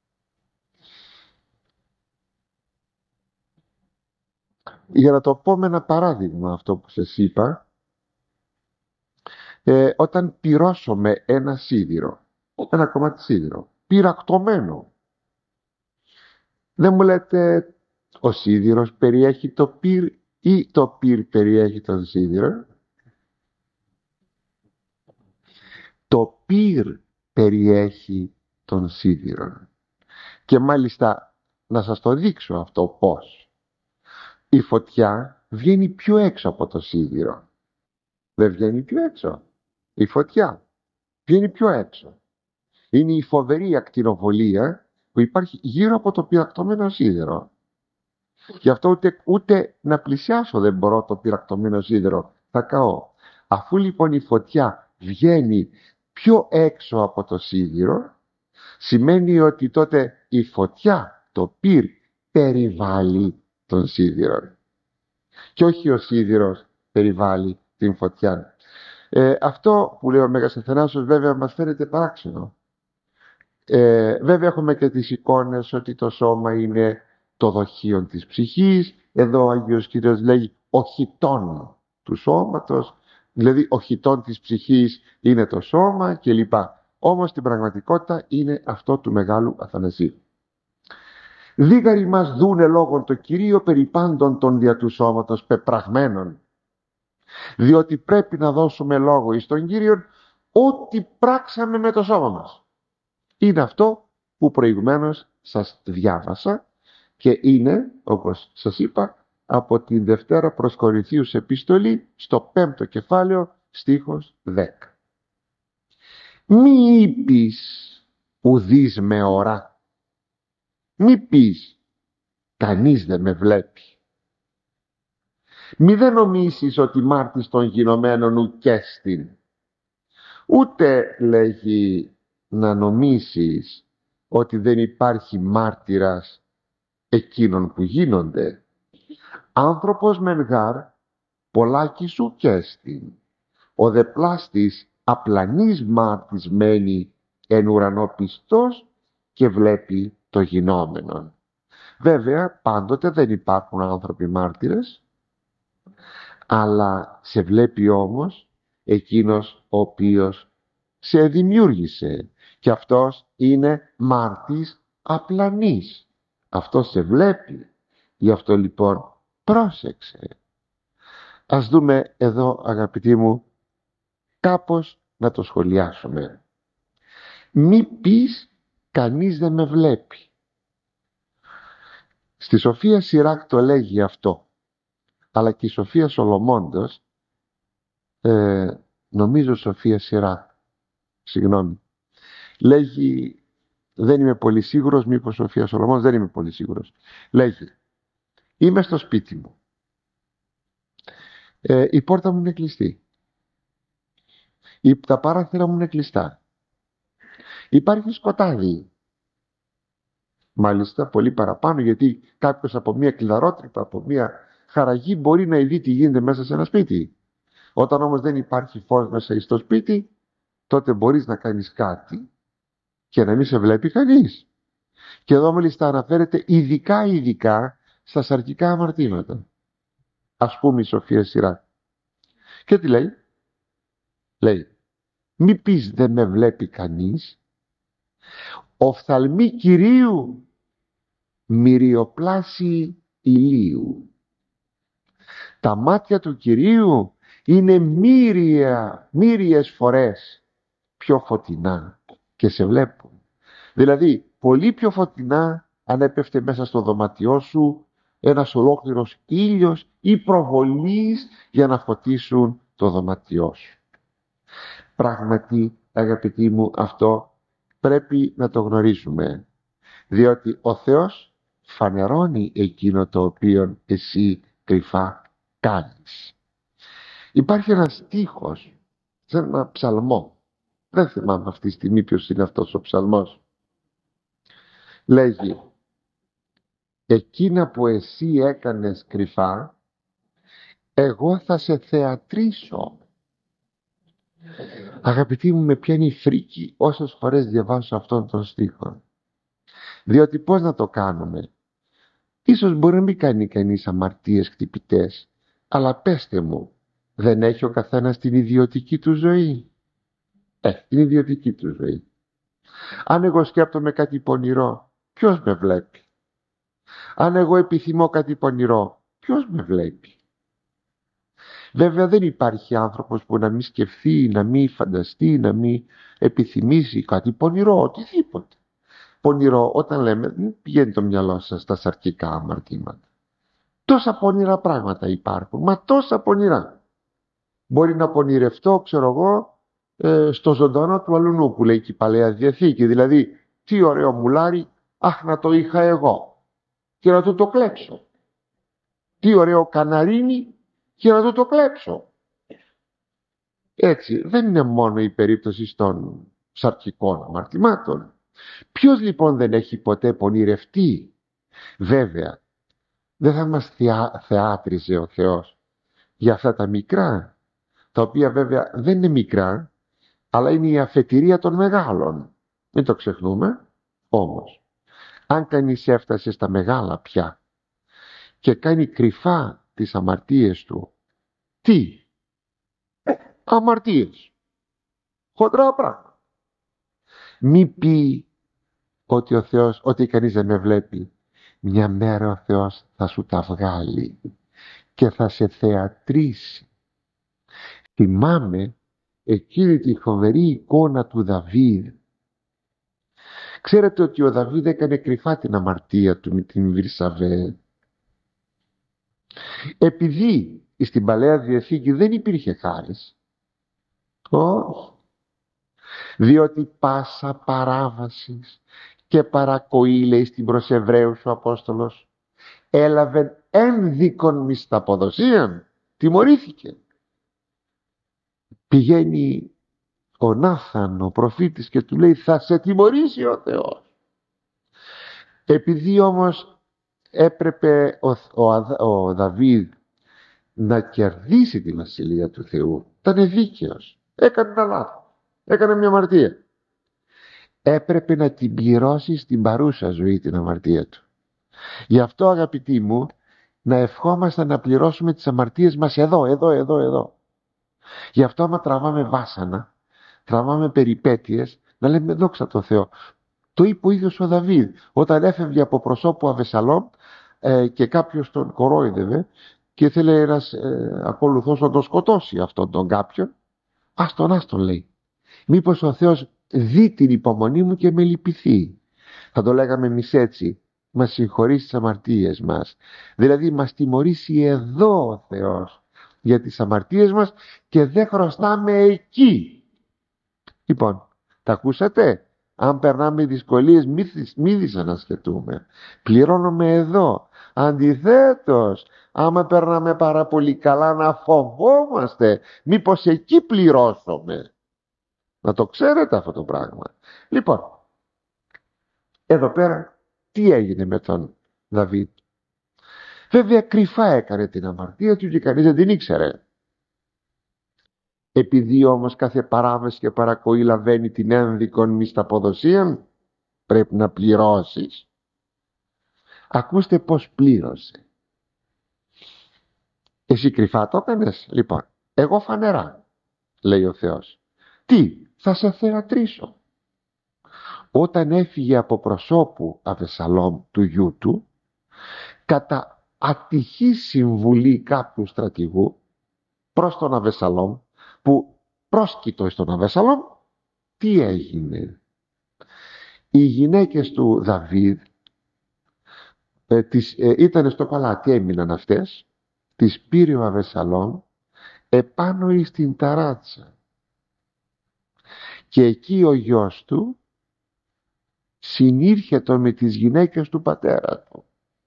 Για να το πω με ένα παράδειγμα αυτό που σας είπα, όταν πυρώσουμε ένα σίδηρο, ένα κομμάτι σίδηρο, πυρακτωμένο, δεν μου λέτε ο σίδηρος περιέχει το πυρ ή το πυρ περιέχει τον σίδηρο? Το πυρ περιέχει τον σίδηρο. Και μάλιστα να σας το δείξω αυτό πώς. Η φωτιά βγαίνει πιο έξω από το σίδηρο. Δεν βγαίνει πιο έξω. Η φωτιά βγαίνει πιο έξω. Είναι η φοβερή ακτινοβολία που υπάρχει γύρω από το πυρακτωμένο σίδηρο. Γι' αυτό ούτε να πλησιάσω δεν μπορώ το πυρακτωμένο σίδηρο. Θα καώ. Αφού λοιπόν η φωτιά βγαίνει πιο έξω από το σίδηρο, σημαίνει ότι τότε η φωτιά, το πυρ, περιβάλλει τον σίδηρο. Και όχι ο σίδηρος περιβάλλει την φωτιά. Αυτό που λέει ο Μέγας Αθανάσιος βέβαια μας φαίνεται παράξενο. Βέβαια έχουμε και τις εικόνες ότι το σώμα είναι το δοχείο της ψυχής. Εδώ ο Άγιος Κύριος λέγει ο χιτών του σώματος, δηλαδή ο χιτών της ψυχής είναι το σώμα κλπ. Όμως στην πραγματικότητα είναι αυτό του Μεγάλου Αθανασίου. Δίγαροι μας δούνε λόγον το Κυρίο περί πάντων των δια του σώματος πεπραγμένων, διότι πρέπει να δώσουμε λόγο εις τον Κύριον ό,τι πράξαμε με το σώμα μας. Είναι αυτό που προηγουμένως σας διάβασα και είναι, όπως σας είπα, από την Δευτέρα προς Κορινθίους επιστολή στο 5ο κεφάλαιο στίχος 10. Μη είπεις ουδείς με ορά, μη πεις κανείς δεν με βλέπει. Μη δεν νομίσεις ότι μάρτης των γινωμένων ουκέστην. Ούτε λέγει να νομίσεις ότι δεν υπάρχει μάρτυρας εκείνων που γίνονται. Άνθρωπος μεν γάρ πολλάκις ουκέστην. Ο δε πλάστης απλανής μάρτης μένει εν ουρανό πιστός και βλέπει το γινόμενον. Βέβαια πάντοτε δεν υπάρχουν άνθρωποι μάρτυρες, αλλά σε βλέπει όμως εκείνος ο οποίος σε δημιούργησε και αυτός είναι μάρτης απλανής. Αυτός σε βλέπει. Γι' αυτό λοιπόν πρόσεξε. Ας δούμε εδώ αγαπητοί μου κάπως να το σχολιάσουμε. Μη πεις κανείς δεν με βλέπει. Στη Σοφία Σιράκ το λέγει αυτό, αλλά και η Σοφία Σολομώντος, νομίζω Σοφία Σιράκ, συγγνώμη, λέγει, δεν είμαι πολύ σίγουρος, μήπως Σοφία Σολομώντος, δεν είμαι πολύ σίγουρος, λέγει, είμαι στο σπίτι μου, η πόρτα μου είναι κλειστή, τα παράθυρα μου είναι κλειστά, υπάρχει σκοτάδι, μάλιστα πολύ παραπάνω, γιατί κάποιος από μια κλειδαρότρυπα, από μια χαραγή μπορεί να δει τι γίνεται μέσα σε ένα σπίτι. Όταν όμως δεν υπάρχει φως μέσα στο σπίτι, τότε μπορείς να κάνεις κάτι και να μην σε βλέπει κανείς. Και εδώ μάλιστα αναφέρεται ειδικά στα σαρκικά αμαρτήματα. Ας πούμε η Σοφία Σειρά. Και τι λέει? Λέει, μη πεις δεν με βλέπει κανείς, οφθαλμή Κυρίου μυριοπλάση ηλίου. Τα μάτια του Κυρίου είναι μύριες φορές πιο φωτεινά και σε βλέπουν. Δηλαδή πολύ πιο φωτεινά αν έπεφτε μέσα στο δωμάτιό σου ένας ολόκληρος ήλιος ή προβολής για να φωτίσουν το δωμάτιό σου. Πράγματι, αγαπητοί μου, αυτό πρέπει να το γνωρίζουμε, διότι ο Θεός φανερώνει εκείνο το οποίο εσύ κρυφά κάνεις. Υπάρχει ένας στίχος σε ένα ψαλμό, δεν θυμάμαι αυτή τη στιγμή ποιος είναι αυτός ο ψαλμός. Λέγει, εκείνα που εσύ έκανες κρυφά, εγώ θα σε θεατρίσω. Αγαπητοί μου, με πιάνει φρίκη όσες φορές διαβάσω αυτόν τον στίχο. Διότι πώς να το κάνουμε? Ίσως μπορεί να μην κάνει κανείς αμαρτίες χτυπητές, αλλά πέστε μου, δεν έχει ο καθένας την ιδιωτική του ζωή? Την ιδιωτική του ζωή. Αν εγώ σκέπτομαι κάτι πονηρό, ποιος με βλέπει? Αν εγώ επιθυμώ κάτι πονηρό, ποιος με βλέπει? Βέβαια δεν υπάρχει άνθρωπος που να μην σκεφτεί, να μην φανταστεί, να μην επιθυμήσει κάτι πονηρό, οτιδήποτε. Πονηρό, όταν λέμε, δεν πηγαίνει το μυαλό σας στα σαρκικά αμαρτήματα. Τόσα πονηρά πράγματα υπάρχουν, μα τόσα πονηρά. Μπορεί να πονηρευτώ, ξέρω εγώ, στο ζωντανό του αλουνού που λέει και η Παλαιά Διαθήκη. Δηλαδή, τι ωραίο μουλάρι, αχ να το είχα εγώ και να το κλέψω. Τι ωραίο καναρίνι και να το κλέψω. Έτσι, δεν είναι μόνο η περίπτωση των σαρκικών αμαρτημάτων. Ποιος λοιπόν δεν έχει ποτέ πονηρευτεί? Βέβαια, δεν θα μας θεάτριζε ο Θεός για αυτά τα μικρά, τα οποία βέβαια δεν είναι μικρά, αλλά είναι η αφετηρία των μεγάλων. Μην το ξεχνούμε. Όμως, αν κανείς έφτασε στα μεγάλα πια και κάνει κρυφά τις αμαρτίες του, τι? Αμαρτίες. Χοντρά πράγματα. Μη πει ότι ο Θεός, ότι κανείς δεν με βλέπει. Μια μέρα ο Θεός θα σου τα βγάλει και θα σε θεατρίσει. Θυμάμαι εκείνη τη φοβερή εικόνα του Δαβίδ. Ξέρετε ότι ο Δαβίδ έκανε κρυφά την αμαρτία του με την Βυρσαβέ. Επειδή στην Παλαιά Διαθήκη δεν υπήρχε χάρις. Όχι. Διότι πάσα παράβασης και παρακοή, λέει στην προς Εβραίους ο Απόστολος, έλαβε ένδικον μισθαποδοσίαν, τιμωρήθηκε. Πηγαίνει ο Νάθαν ο προφήτης και του λέει, θα σε τιμωρήσει ο Θεός. Επειδή όμως έπρεπε ο Δαβίδ να κερδίσει τη βασιλεία του Θεού, ήταν δίκαιος, έκανε ένα λάθος, έκανε μια αμαρτία, έπρεπε να την πληρώσει στην παρούσα ζωή την αμαρτία του. Γι' αυτό, αγαπητοί μου, να ευχόμαστε να πληρώσουμε τις αμαρτίες μας εδώ. Γι' αυτό άμα τραβάμε βάσανα, τραβάμε περιπέτειες, να λέμε δόξα τω Θεώ. Το είπε ο ίδιος ο Δαβίδ όταν έφευγε από προσώπου Αβεσαλόμ και κάποιος τον κορόιδευε και ήθελε ένας ακολουθός να τον σκοτώσει αυτόν τον κάποιον. Άστον λέει, μήπως ο Θεός δει την υπομονή μου και με λυπηθεί. Θα το λέγαμε εμείς έτσι, μας συγχωρήσει τις αμαρτίες μας, δηλαδή μας τιμωρήσει εδώ ο Θεός για τις αμαρτίες μας και δεν χρωστάμε εκεί. Λοιπόν, τα ακούσατε? Αν περνάμε δυσκολίες μη δυσανασχετούμε, πληρώνουμε εδώ. Αντιθέτως, άμα περνάμε πάρα πολύ καλά, να φοβόμαστε μήπως εκεί πληρώσουμε. Να το ξέρετε αυτό το πράγμα. Λοιπόν, εδώ πέρα τι έγινε με τον Δαβίδ? Βέβαια κρυφά έκανε την αμαρτία του και κανείς δεν την ήξερε. Επειδή όμως κάθε παράβαση και παρακοή λαβαίνει την ένδικον μισθαποδοσία, πρέπει να πληρώσεις. Ακούστε πως πλήρωσε. Εσύ κρυφά το έκανες? Λοιπόν, εγώ φανερά, λέει ο Θεός. Τι, θα σε θεατρίσω. Όταν έφυγε από προσώπου Αβεσσαλόμ του γιού του, κατά ατυχή συμβουλή κάποιου στρατηγού προς τον Αβεσσαλόμ, που πρόσκειτο στον Αβεσσαλόμ, τι έγινε? Οι γυναίκες του Δαβίδ ήταν στο παλάτι, έμειναν αυτές, τις πήρε ο Αβεσσαλόμ επάνω εις την ταράτσα, και εκεί ο γιος του συνήρχετο με τις γυναίκες του πατέρα του.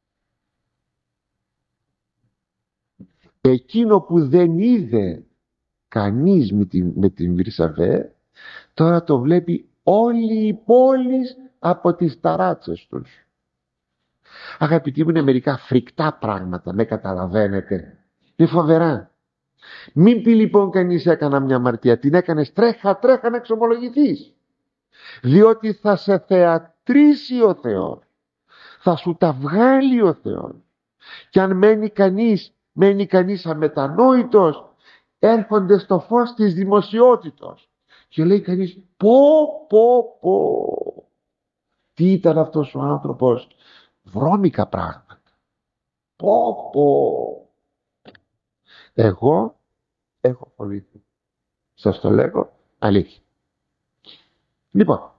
Εκείνο που δεν είδε κανείς με την Βυρσαβέ, τώρα το βλέπει όλη η πόλη από τις ταράτσες τους. Αγαπητοί μου, είναι μερικά φρικτά πράγματα, με καταλαβαίνετε? Είναι φοβερά. Μην πει λοιπόν κανείς έκανα μια αμαρτία, την έκανες, τρέχα να εξομολογηθείς, διότι θα σε θεατρίσει ο Θεός, θα σου τα βγάλει ο Θεός. Και αν μένει κανείς αμετανόητος, έρχονται στο φως της δημοσιότητος και λέει κανείς πω τι ήταν αυτός ο άνθρωπος, βρώμικα πράγματα, πω. Εγώ έχω φοβηθεί, σας το λέγω αλήθεια. Λοιπόν,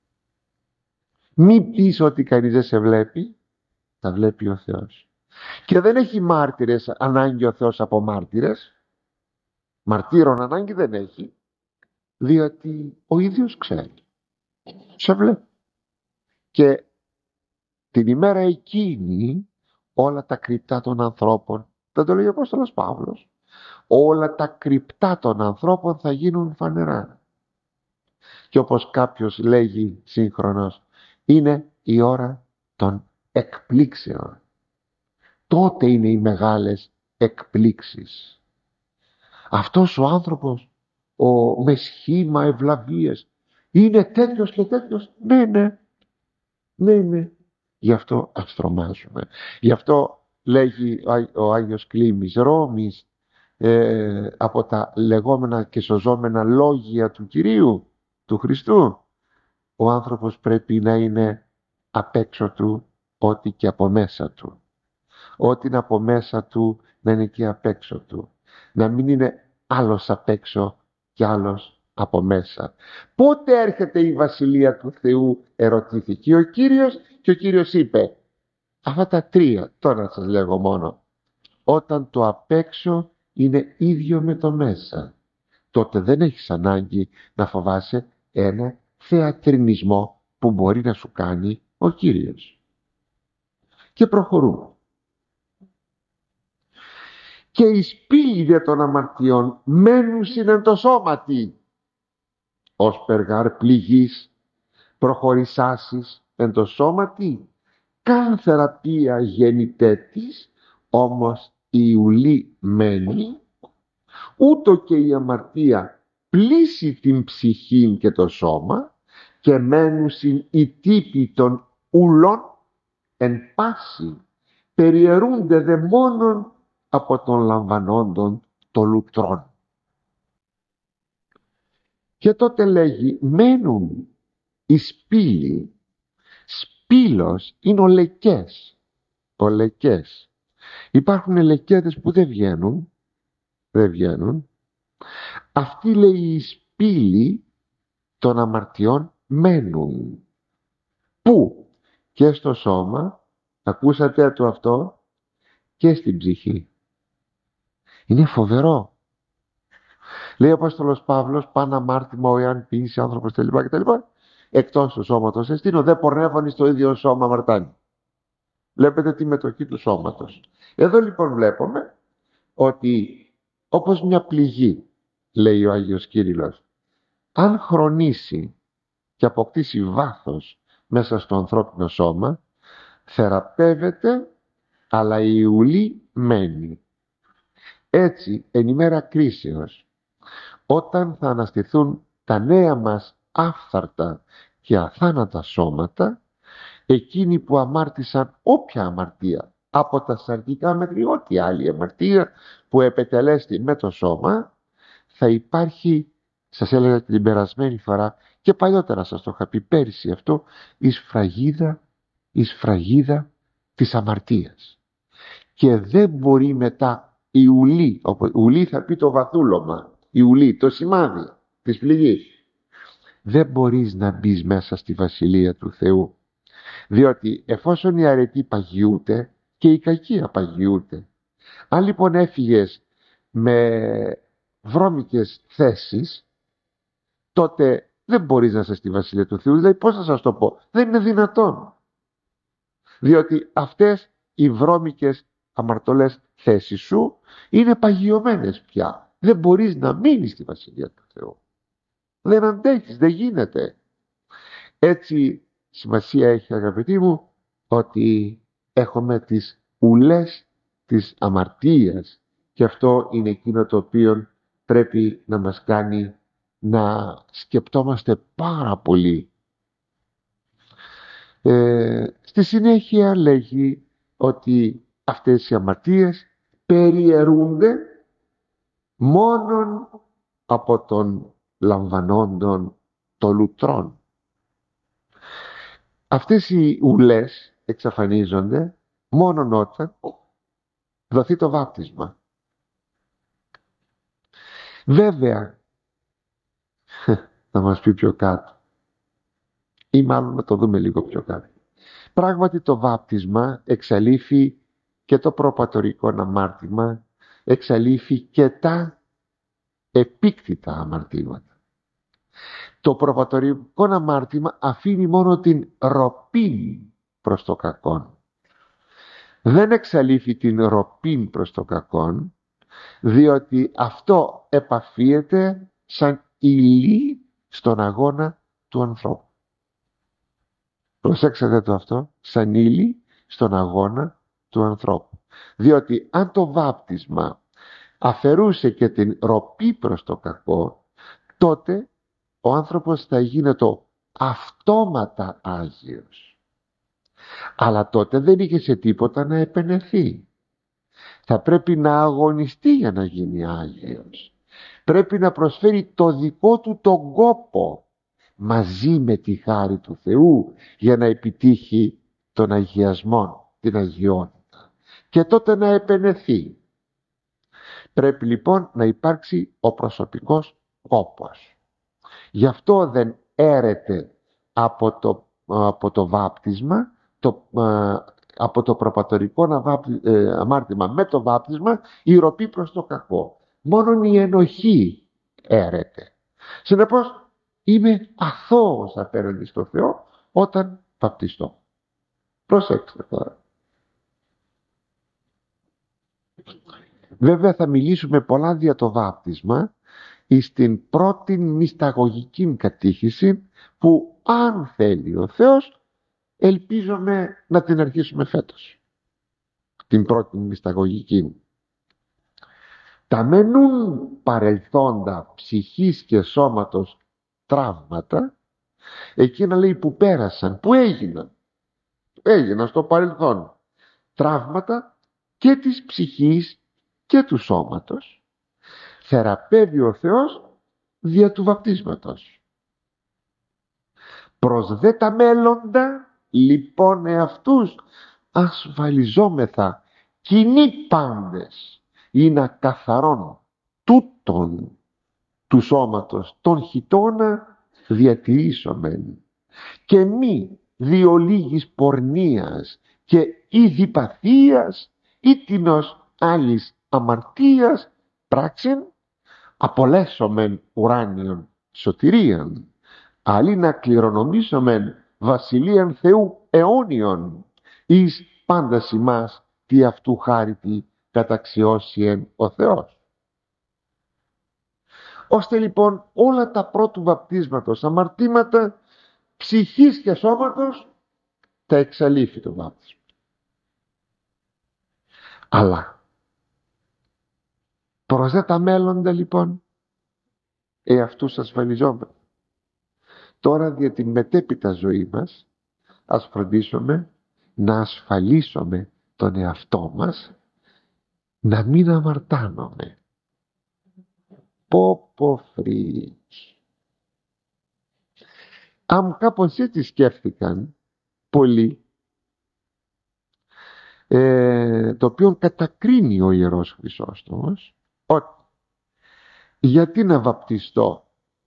μην πεις ότι κανείς δεν σε βλέπει, τα βλέπει ο Θεός. Και δεν έχει μάρτυρες ανάγκη ο Θεός από μάρτυρες, μαρτύρων ανάγκη δεν έχει, διότι ο ίδιος ξέρει, σε βλέπει. Και την ημέρα εκείνη όλα τα κρυπτά των ανθρώπων, δεν το λέει ο Απόστολος Παύλος, όλα τα κρυπτά των ανθρώπων θα γίνουν φανερά. Και όπως κάποιος λέγει σύγχρονος, είναι η ώρα των εκπλήξεων. Τότε είναι οι μεγάλες εκπλήξεις. Αυτός ο άνθρωπος, με σχήμα ευλαβίες, είναι τέτοιος και τέτοιος. Ναι. Γι' αυτό ας τρομάζουμε. Γι' αυτό λέγει ο Άγιος Κλήμης Ρώμης, από τα λεγόμενα και σωζόμενα λόγια του Κυρίου, του Χριστού, ο άνθρωπος πρέπει να είναι απ' έξω του ό,τι και από μέσα του. Ό,τι είναι από μέσα του να είναι και απ' έξω του. Να μην είναι άλλος απ' έξω και άλλος από μέσα. Πότε έρχεται η Βασιλεία του Θεού, ερωτήθηκε ο Κύριος, και ο Κύριος είπε αυτά τα τρία, τώρα σας λέγω μόνο. Όταν το απ' έξω είναι ίδιο με το μέσα, τότε δεν έχεις ανάγκη να φοβάσαι ένα θεατρινισμό που μπορεί να σου κάνει ο Κύριος. Και προχωρούμε. Και οι σπήλοι των αμαρτιών μένουσιν εν το σώματι, ως περγάρ πληγής προχωρησάσεις εν το σώματι, καν θεραπεία γεννητέ της, όμως η ουλή μένει, ούτω και η αμαρτία πλήσει την ψυχήν και το σώμα, και μένουσιν οι τύποι των ουλών εν πάση, περιαιρούνται δε μόνον από τον λαμβανόντων το λουτρών. Και τότε λέγει μένουν οι σπήλοι. Σπήλος είναι ολεκές. Υπάρχουν ελεκέδες που δεν βγαίνουν. Αυτοί, λέει, οι σπήλοι των αμαρτιών μένουν. Πού? Και στο σώμα, ακούσατε το αυτό, και στην ψυχή. Είναι φοβερό. Λέει ο Απόστολος Παύλος, παν αμάρτημα ο εάν ποιήσει άνθρωπος κτλ. Εκτός του σώματος εστίνω, δε πορεύονται στο ίδιο σώμα αμαρτάνει. Βλέπετε τη μετοχή του σώματος. Εδώ λοιπόν βλέπουμε ότι όπως μια πληγή, λέει ο Άγιος Κύριλλος, αν χρονίσει και αποκτήσει βάθος μέσα στο ανθρώπινο σώμα, θεραπεύεται, αλλά η ουλή μένει. Έτσι, εν ημέρα κρίσεως, όταν θα αναστηθούν τα νέα μας άφθαρτα και αθάνατα σώματα, εκείνοι που αμάρτησαν όποια αμαρτία, από τα σαρκικά μέχρι ό,τι άλλη αμαρτία που επετελέστη με το σώμα, θα υπάρχει, σας έλεγα την περασμένη φορά και παλιότερα σας το είχα πει πέρυσι αυτό, η σφραγίδα της αμαρτίας. Και δεν μπορεί μετά η ουλή, ουλή θα πει το βαθούλωμα, η ουλή, το σημάδι της πληγής, δεν μπορείς να μπεις μέσα στη Βασιλεία του Θεού, διότι εφόσον η αρετή παγιούται και η κακία παγιούται. Αν λοιπόν έφυγες με βρώμικες θέσεις, τότε δεν μπορείς να είσαι στη Βασιλεία του Θεού. Δηλαδή πώς θα σας το πω, δεν είναι δυνατόν, διότι αυτές οι βρώμικες αμαρτωλές θέσεις σου είναι παγιωμένες πια. Δεν μπορείς να μείνεις στη Βασιλεία του Θεού, δεν αντέχεις, δεν γίνεται. Έτσι σημασία έχει, αγαπητοί μου, ότι έχουμε τις ουλές της αμαρτίας, και αυτό είναι εκείνο το οποίο πρέπει να μας κάνει να σκεπτόμαστε πάρα πολύ. Στη συνέχεια λέγει ότι αυτές οι αμαρτίες περιαιρούνται μόνον από τον λαμβανόντων το λουτρών. Αυτές οι ουλές εξαφανίζονται μόνον όταν δοθεί το βάπτισμα. Βέβαια, θα μας πει πιο κάτω, ή μάλλον να το δούμε λίγο πιο κάτω. Πράγματι το βάπτισμα εξαλείφει και το προπατορικό αμάρτημα, εξαλείφει και τα επίκτητα αμαρτήματα. Το προπατορικό αμάρτημα αφήνει μόνο την ροπή προς το κακόν. Δεν εξαλείφει την ροπή προς το κακόν, διότι αυτό επαφίεται σαν ύλη στον αγώνα του ανθρώπου. Προσέξτε το αυτό, σαν ύλη στον αγώνα του ανθρώπου. Διότι αν το βάπτισμα αφαιρούσε και την ροπή προς το κακό, τότε ο άνθρωπος θα γίνεται αυτόματα Άγιος. Αλλά τότε δεν είχε σε τίποτα να επενεθεί. Θα πρέπει να αγωνιστεί για να γίνει Άγιος. Πρέπει να προσφέρει το δικό του τον κόπο μαζί με τη χάρη του Θεού για να επιτύχει τον αγιασμό, την αγιότητα, και τότε να επενεθεί. Πρέπει λοιπόν να υπάρξει ο προσωπικός κόπος. Γι' αυτό δεν έρεται από το βάπτισμα, από το προπατορικό αμάρτημα με το βάπτισμα, η ροπή προς το κακό. Μόνον η ενοχή έρεται. Συνεπώς είμαι αθώος απέναντι στο Θεό όταν βαπτιστώ. Προσέξτε τώρα. Βέβαια θα μιλήσουμε πολλά για το βάπτισμα στην πρώτη μυσταγωγική κατήχηση, που αν θέλει ο Θεός ελπίζομαι να την αρχίσουμε φέτος. Την πρώτη μυσταγωγική. Τα μενούν παρελθόντα ψυχής και σώματος τραύματα, εκείνα λέει που πέρασαν, που έγιναν στο παρελθόν τραύματα και της ψυχής και του σώματος, θεραπεύει ο Θεός δια του βαπτίσματος. Προς δε τα μέλλοντα λοιπόν εαυτούς ασφαλιζόμεθα κοινοί πάντες ή να καθαρών τούτων του σώματος των χιτώνα διατηρήσομεν, και μη δι' ολίγης πορνείας και ή διπαθίας ή τινος άλλης αμαρτίας πράξεν απολέσομεν ουράνιον σωτηρίαν, αλλή να κληρονομήσομεν βασιλείαν Θεού αιώνιον, εις πάντας ημάς τι αυτού χάριτη καταξιώσιεν ο Θεός. Ώστε λοιπόν όλα τα πρώτου βαπτίσματος αμαρτήματα ψυχής και σώματος τα εξαλείφει το βάπτισμα. Αλλά προς δε τα μέλλοντα λοιπόν εαυτούς ασφαλιζόμενα. Τώρα δια την μετέπειτα ζωή μας ας φροντίσουμε να ασφαλίσουμε τον εαυτό μας, να μην αμαρτάνομαι. Πω φρίκι. Αν κάπως έτσι σκέφτηκαν πολλοί, το οποίο κατακρίνει ο Ιερός Χρυσόστομος, ότι γιατί να βαπτιστώ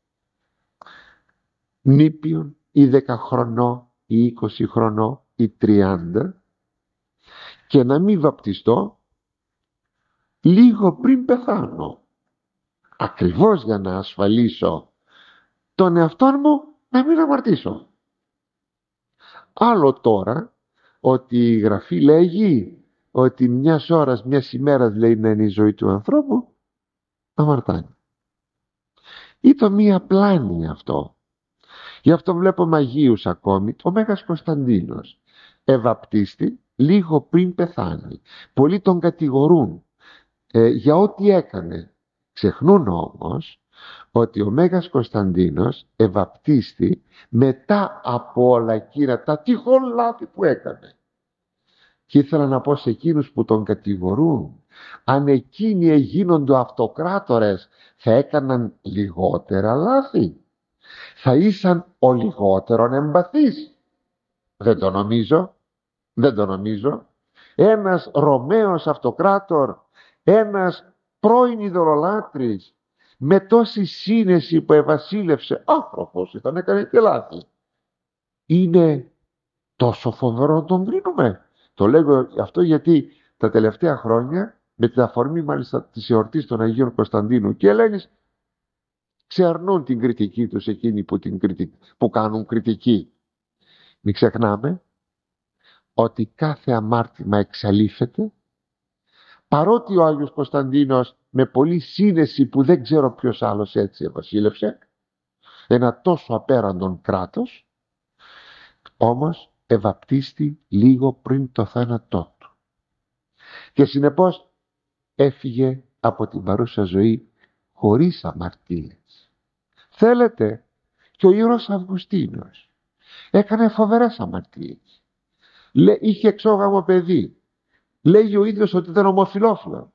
νήπιον ή 10 χρονών ή 20 χρονών ή 30 και να μην βαπτιστώ λίγο πριν πεθάνω, ακριβώς για να ασφαλίσω τον εαυτό μου να μην αμαρτήσω. Άλλο τώρα ότι η Γραφή λέγει ότι μιας ώρας, μιας ημέρας, λέει, να είναι η ζωή του ανθρώπου, αμαρτάνει. Ήταν μία πλάνη αυτό. Γι' αυτό βλέπουμε Αγίους ακόμη. Ο Μέγας Κωνσταντίνος ευαπτίστη λίγο πριν πεθάνει. Πολλοί τον κατηγορούν για ό,τι έκανε. Ξεχνούν όμως ότι ο Μέγας Κωνσταντίνος ευαπτίστη μετά από όλα εκείνα τα τυχόν λάθη που έκανε. Και ήθελα να πω σε εκείνους που τον κατηγορούν, αν εκείνοι εγίνοντο αυτοκράτορες θα έκαναν λιγότερα λάθη, θα ήσαν ο λιγότερον εμπαθείς. Δεν το νομίζω. Ένας Ρωμαίος αυτοκράτορ, ένας πρώην ειδωλολάτρης, με τόση σύνεση που ευασίλευσε, άνθρωπος ήταν, έκανε και λάθη. Είναι τόσο φοβερό να τον κρίνουμε? Το λέγω αυτό γιατί τα τελευταία χρόνια, με την αφορμή μάλιστα της εορτής των Αγίων Κωνσταντίνου και Ελένης, ξερνούν την κριτική τους εκείνοι που κάνουν κριτική. Μην ξεχνάμε ότι κάθε αμάρτημα εξαλείφεται, παρότι ο Άγιος Κωνσταντίνος με πολλή σύνεση που δεν ξέρω ποιος άλλος έτσι ευασίλευσε ένα τόσο απέραντον κράτος, όμως ευαπτίστη λίγο πριν το θάνατό του και συνεπώς έφυγε από την παρούσα ζωή χωρίς αμαρτίες. Θέλετε, και ο Ιερός Αυγουστίνος έκανε φοβερές αμαρτίες. Είχε εξόγαμο παιδί. Λέγει ο ίδιος ότι ήταν ομοφυλόφιλο.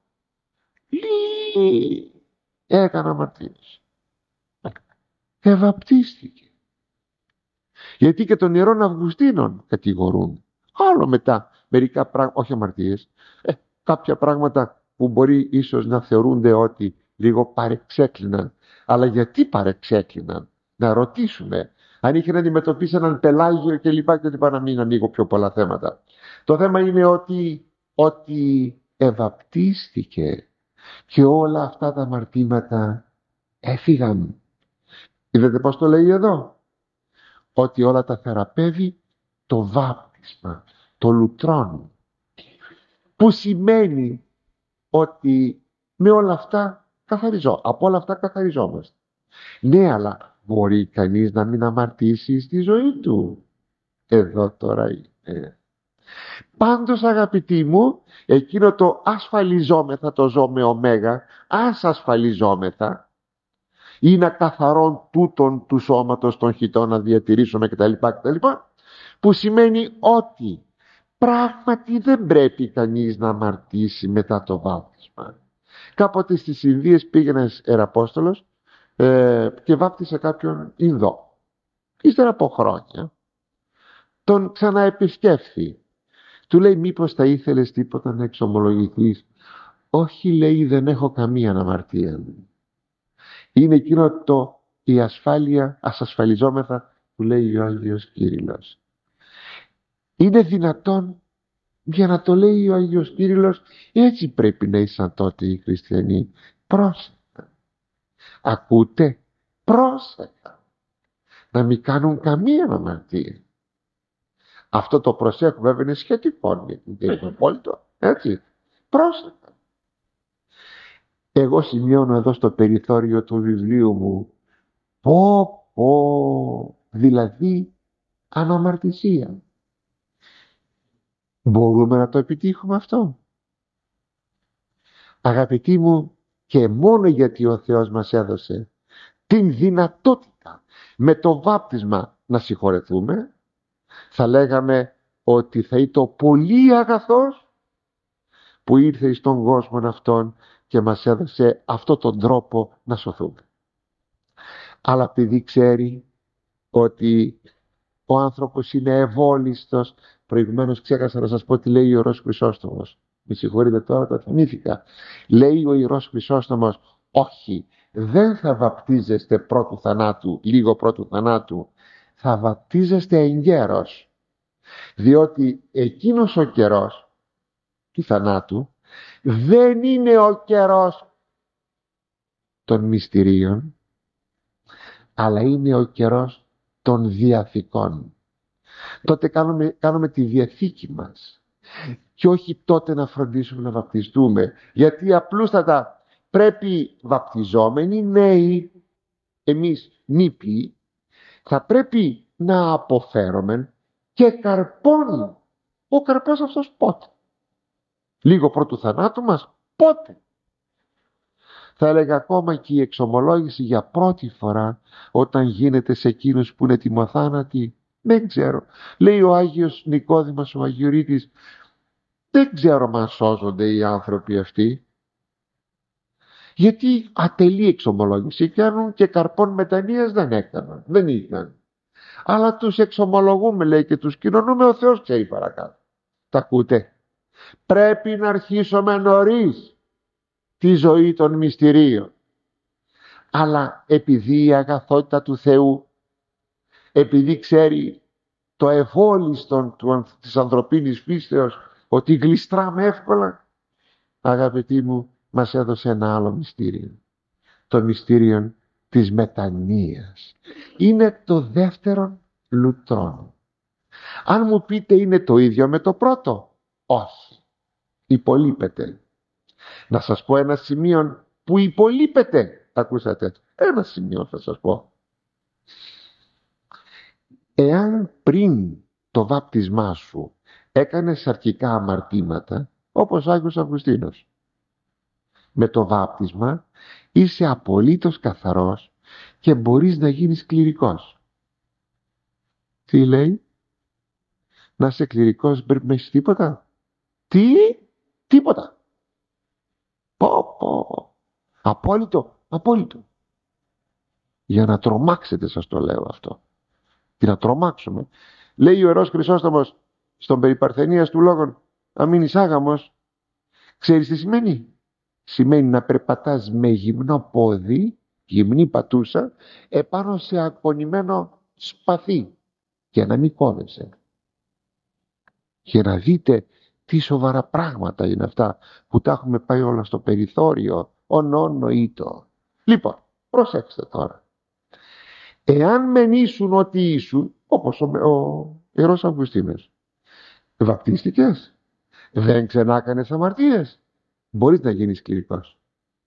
Έκανε αμαρτίες. Ευαπτίστηκε. Γιατί και των Ιερών Αυγουστίνων κατηγορούν. Άλλο μετά μερικά πράγματα, όχι αμαρτίες, κάποια πράγματα που μπορεί ίσως να θεωρούνται ότι λίγο παρεξέκλειναν. Αλλά γιατί παρεξέκλειναν? Να ρωτήσουμε. Αν είχε να αντιμετωπίσει έναν Πελάγιο και λοιπά και λοιπά, να μην ανοίγω πιο πολλά θέματα. Το θέμα είναι ότι ευαπτίστηκε και όλα αυτά τα αμαρτήματα έφυγαν. Είδατε πώς το λέει εδώ? Ότι όλα τα θεραπεύει το βάπτισμα, το λουτρόν. Που σημαίνει ότι με όλα αυτά από όλα αυτά καθαριζόμαστε. Ναι, αλλά μπορεί κανείς να μην αμαρτήσει στη ζωή του? Εδώ τώρα είναι. Πάντως, αγαπητοί μου, εκείνο το ασφαλιζόμεθα, το ζω με ωμέγα, ας ασφαλιζόμεθα, είναι καθαρόν τούτον του σώματος των χιτών να διατηρήσουμε κτλ. Που σημαίνει ότι πράγματι δεν πρέπει κανείς να αμαρτήσει μετά το βάπτισμα. Κάποτε στις Ινδίες πήγε ένας Ιεραπόστολος και βάπτισε κάποιον Ινδό. Ύστερα από χρόνια τον ξαναεπισκέφθη. Του λέει, μήπως θα ήθελες τίποτα να εξομολογηθείς? Όχι, λέει, δεν έχω καμία αμαρτία. Είναι εκείνο η ασφάλεια, ας ασφαλιζόμεθα, που λέει ο Άγιος Κύριλλος. Είναι δυνατόν? Για να το λέει ο Άγιος Κύριλλος, έτσι πρέπει να ήσαν τότε οι χριστιανοί. Πρόσεχα. Ακούτε? Πρόσεχα. Να μην κάνουν καμία αμαρτία. Αυτό το προσέχω βέβαια είναι σχετικό, γιατί δεν είναι απόλυτο. Έτσι. Πρόσεχα. Εγώ σημειώνω εδώ στο περιθώριο του βιβλίου μου δηλαδή αναμαρτησία. Μπορούμε να το επιτύχουμε αυτό? Αγαπητοί μου, και μόνο γιατί ο Θεός μας έδωσε την δυνατότητα με το βάπτισμα να συγχωρεθούμε, θα λέγαμε ότι θα ήταν πολύ αγαθός που ήρθε στον κόσμο αυτόν και μας έδωσε αυτόν τον τρόπο να σωθούμε. Αλλά επειδή ξέρει ότι ο άνθρωπος είναι ευόλιστος, προηγουμένως ξέχασα να σας πω τι λέει ο Ιερός Χρυσόστομος. Με συγχωρείτε, τώρα το θυμήθηκα. Λέει ο Ιερός Χρυσόστομος, όχι, δεν θα βαπτίζεστε πρώτου θανάτου, λίγο πρώτου θανάτου, θα βαπτίζεστε εγκαίρος, διότι εκείνος ο καιρός του θανάτου δεν είναι ο καιρός των μυστηρίων, αλλά είναι ο καιρός των διαθήκων. Τότε κάνουμε τη διαθήκη μας και όχι τότε να φροντίσουμε να βαπτιστούμε, γιατί απλούστατα πρέπει βαπτιζόμενοι νέοι, εμείς νήπιοι, θα πρέπει να αποφέρουμε και καρπόν. Ο καρπός αυτός πότε? Λίγο πρώτου θανάτου μας, πότε? Θα έλεγα ακόμα και η εξομολόγηση για πρώτη φορά όταν γίνεται σε εκείνους που είναι τιμοθάνατοι, δεν ξέρω. Λέει ο Άγιος Νικόδημος ο Αγιορείτης, δεν ξέρω αν σώζονται οι άνθρωποι αυτοί, γιατί ατελή εξομολόγηση κάνουν και καρπών μετανοίας δεν έκαναν, δεν είχαν. Αλλά τους εξομολογούμε, λέει, και τους κοινωνούμε, ο Θεός ξέρει παρακάτω. Τα ακούτε? Πρέπει να αρχίσουμε νωρίς τη ζωή των μυστηρίων. Αλλά επειδή η αγαθότητα του Θεού, επειδή ξέρει το ευόλιστον της ανθρωπίνης φύσεως, ότι γλιστράμε εύκολα, αγαπητοί μου, μας έδωσε ένα άλλο μυστήριο. Το μυστήριο της μετανοίας. Είναι το δεύτερο λουτρόν. Αν μου πείτε είναι το ίδιο με το πρώτο, όχι. Υπολείπεται. Να σας πω ένα σημείο που υπολείπεται. Ακούσατε? Ένα σημείο θα σας πω. Εάν πριν το βάπτισμά σου έκανες αρχικά αμαρτήματα, όπως Άγιος Αυγουστίνος, με το βάπτισμα είσαι απολύτως καθαρός και μπορείς να γίνεις κληρικός. Τι λέει? Να είσαι κληρικός πρέπει να έχεις τίποτα? Τίποτα. Πω. Απόλυτο. Για να τρομάξετε σας το λέω αυτό. Για να τρομάξουμε. Λέει ο Ιερός Χρυσόστομος στον περί Παρθενίας του Λόγων, αν μείνεις άγαμος, ξέρεις τι σημαίνει? Σημαίνει να περπατάς με γυμνό πόδι, γυμνή πατούσα, επάνω σε ακονημένο σπαθί και να μην κόβεσαι. Και να δείτε τι σοβαρά πράγματα είναι αυτά που τα έχουμε πάει όλα στο περιθώριο, ονόητο. Λοιπόν, προσέξτε τώρα. Εάν μεν ήσουν ότι ήσουν, όπως ο Ιερός Αυγουστίνος, βαπτίστηκες, δεν ξανάκανες αμαρτίες, μπορείς να γίνεις κληρικός.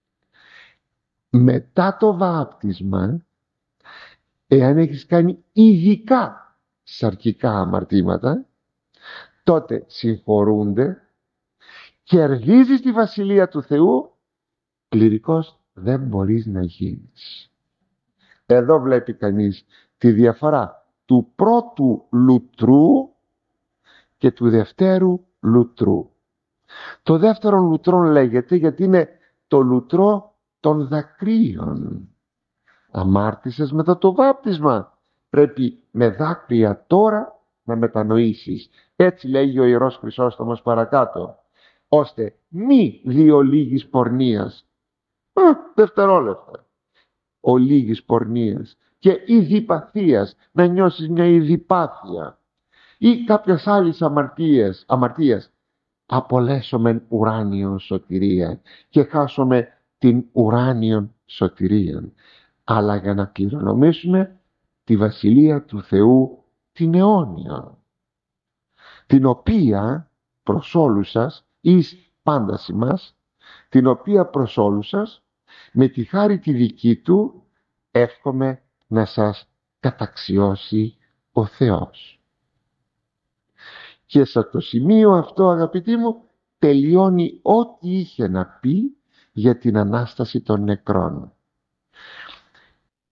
Μετά το βάπτισμα, εάν έχεις κάνει ειδικά σαρκικά αμαρτήματα, τότε συγχωρούνται, κερδίζεις τη Βασιλεία του Θεού, κληρικός δεν μπορείς να γίνεις. Εδώ βλέπει κανείς τη διαφορά του πρώτου λουτρού και του δευτέρου λουτρού. Το δεύτερο λουτρό λέγεται γιατί είναι το λουτρό των δακρύων. Αμάρτησες μετά το βάπτισμα, πρέπει με δάκρυα τώρα να μετανοήσεις. Έτσι λέγει ο Ιερός Χρυσόστομος παρακάτω, ώστε μη διολίγης πορνείας, δευτερόλεπτα, ολίγης πορνείας και ειδιπαθίας, να νιώσεις μια ειδιπάθεια ή κάποιες άλλες αμαρτίας, απολέσομεν ουράνιον σωτηρία και χάσουμε την ουράνιον σωτηρία, αλλά για να κληρονομήσουμε τη Βασιλεία του Θεού την αιώνια, την οποία προς όλους σας εις πάντας ημάς, την οποία προς όλους σας με τη χάρη τη δική του εύχομαι να σας καταξιώσει ο Θεός. Και σε το σημείο αυτό, αγαπητοί μου, τελειώνει ό,τι είχε να πει για την Ανάσταση των νεκρών.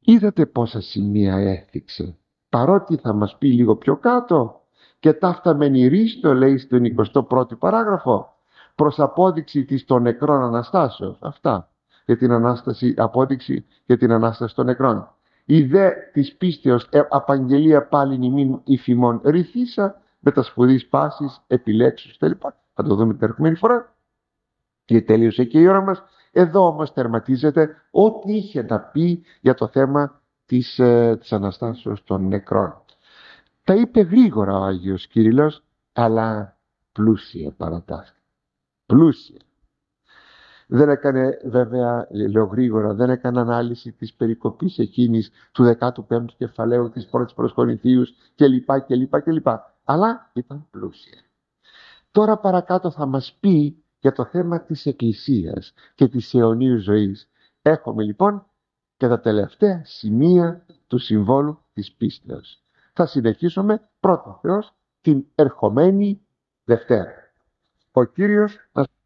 Είδατε πόσα σημεία έθιξε, παρότι θα μας πει λίγο πιο κάτω και ταύτα μεν ηρίστο, λέει στον 21ο παράγραφο, προς απόδειξη της των νεκρών Αναστάσεως. Αυτά για την Ανάσταση, απόδειξη για την Ανάσταση των νεκρών. Η δε της πίστεως απαγγελία πάλιν ημίν υφημών ρηθίσα με τα σπουδής πάσης, επιλέξεις κτλ. Θα το δούμε την ερχομένη φορά. Και τέλειωσε και η ώρα μας. Εδώ όμως τερματίζεται ό,τι είχε να πει για το θέμα της Αναστάσεως των νεκρών. Τα είπε γρήγορα ο Άγιος Κύριλλος, αλλά πλούσια παρατάσσεται. Πλούσια. Δεν έκανε, βέβαια, λέω γρήγορα, δεν έκανε ανάλυση της περικοπής εκείνης του 15ου κεφαλαίου της πρώτης προς Κορινθίους κλπ. Αλλά ήταν πλούσια. Τώρα παρακάτω θα μας πει για το θέμα της Εκκλησίας και της αιωνίου ζωής. Έχουμε λοιπόν και τα τελευταία σημεία του συμβόλου της πίστεως. Θα συνεχίσουμε πρώτα Θεός την ερχομένη Δευτέρα. Ο Κύριος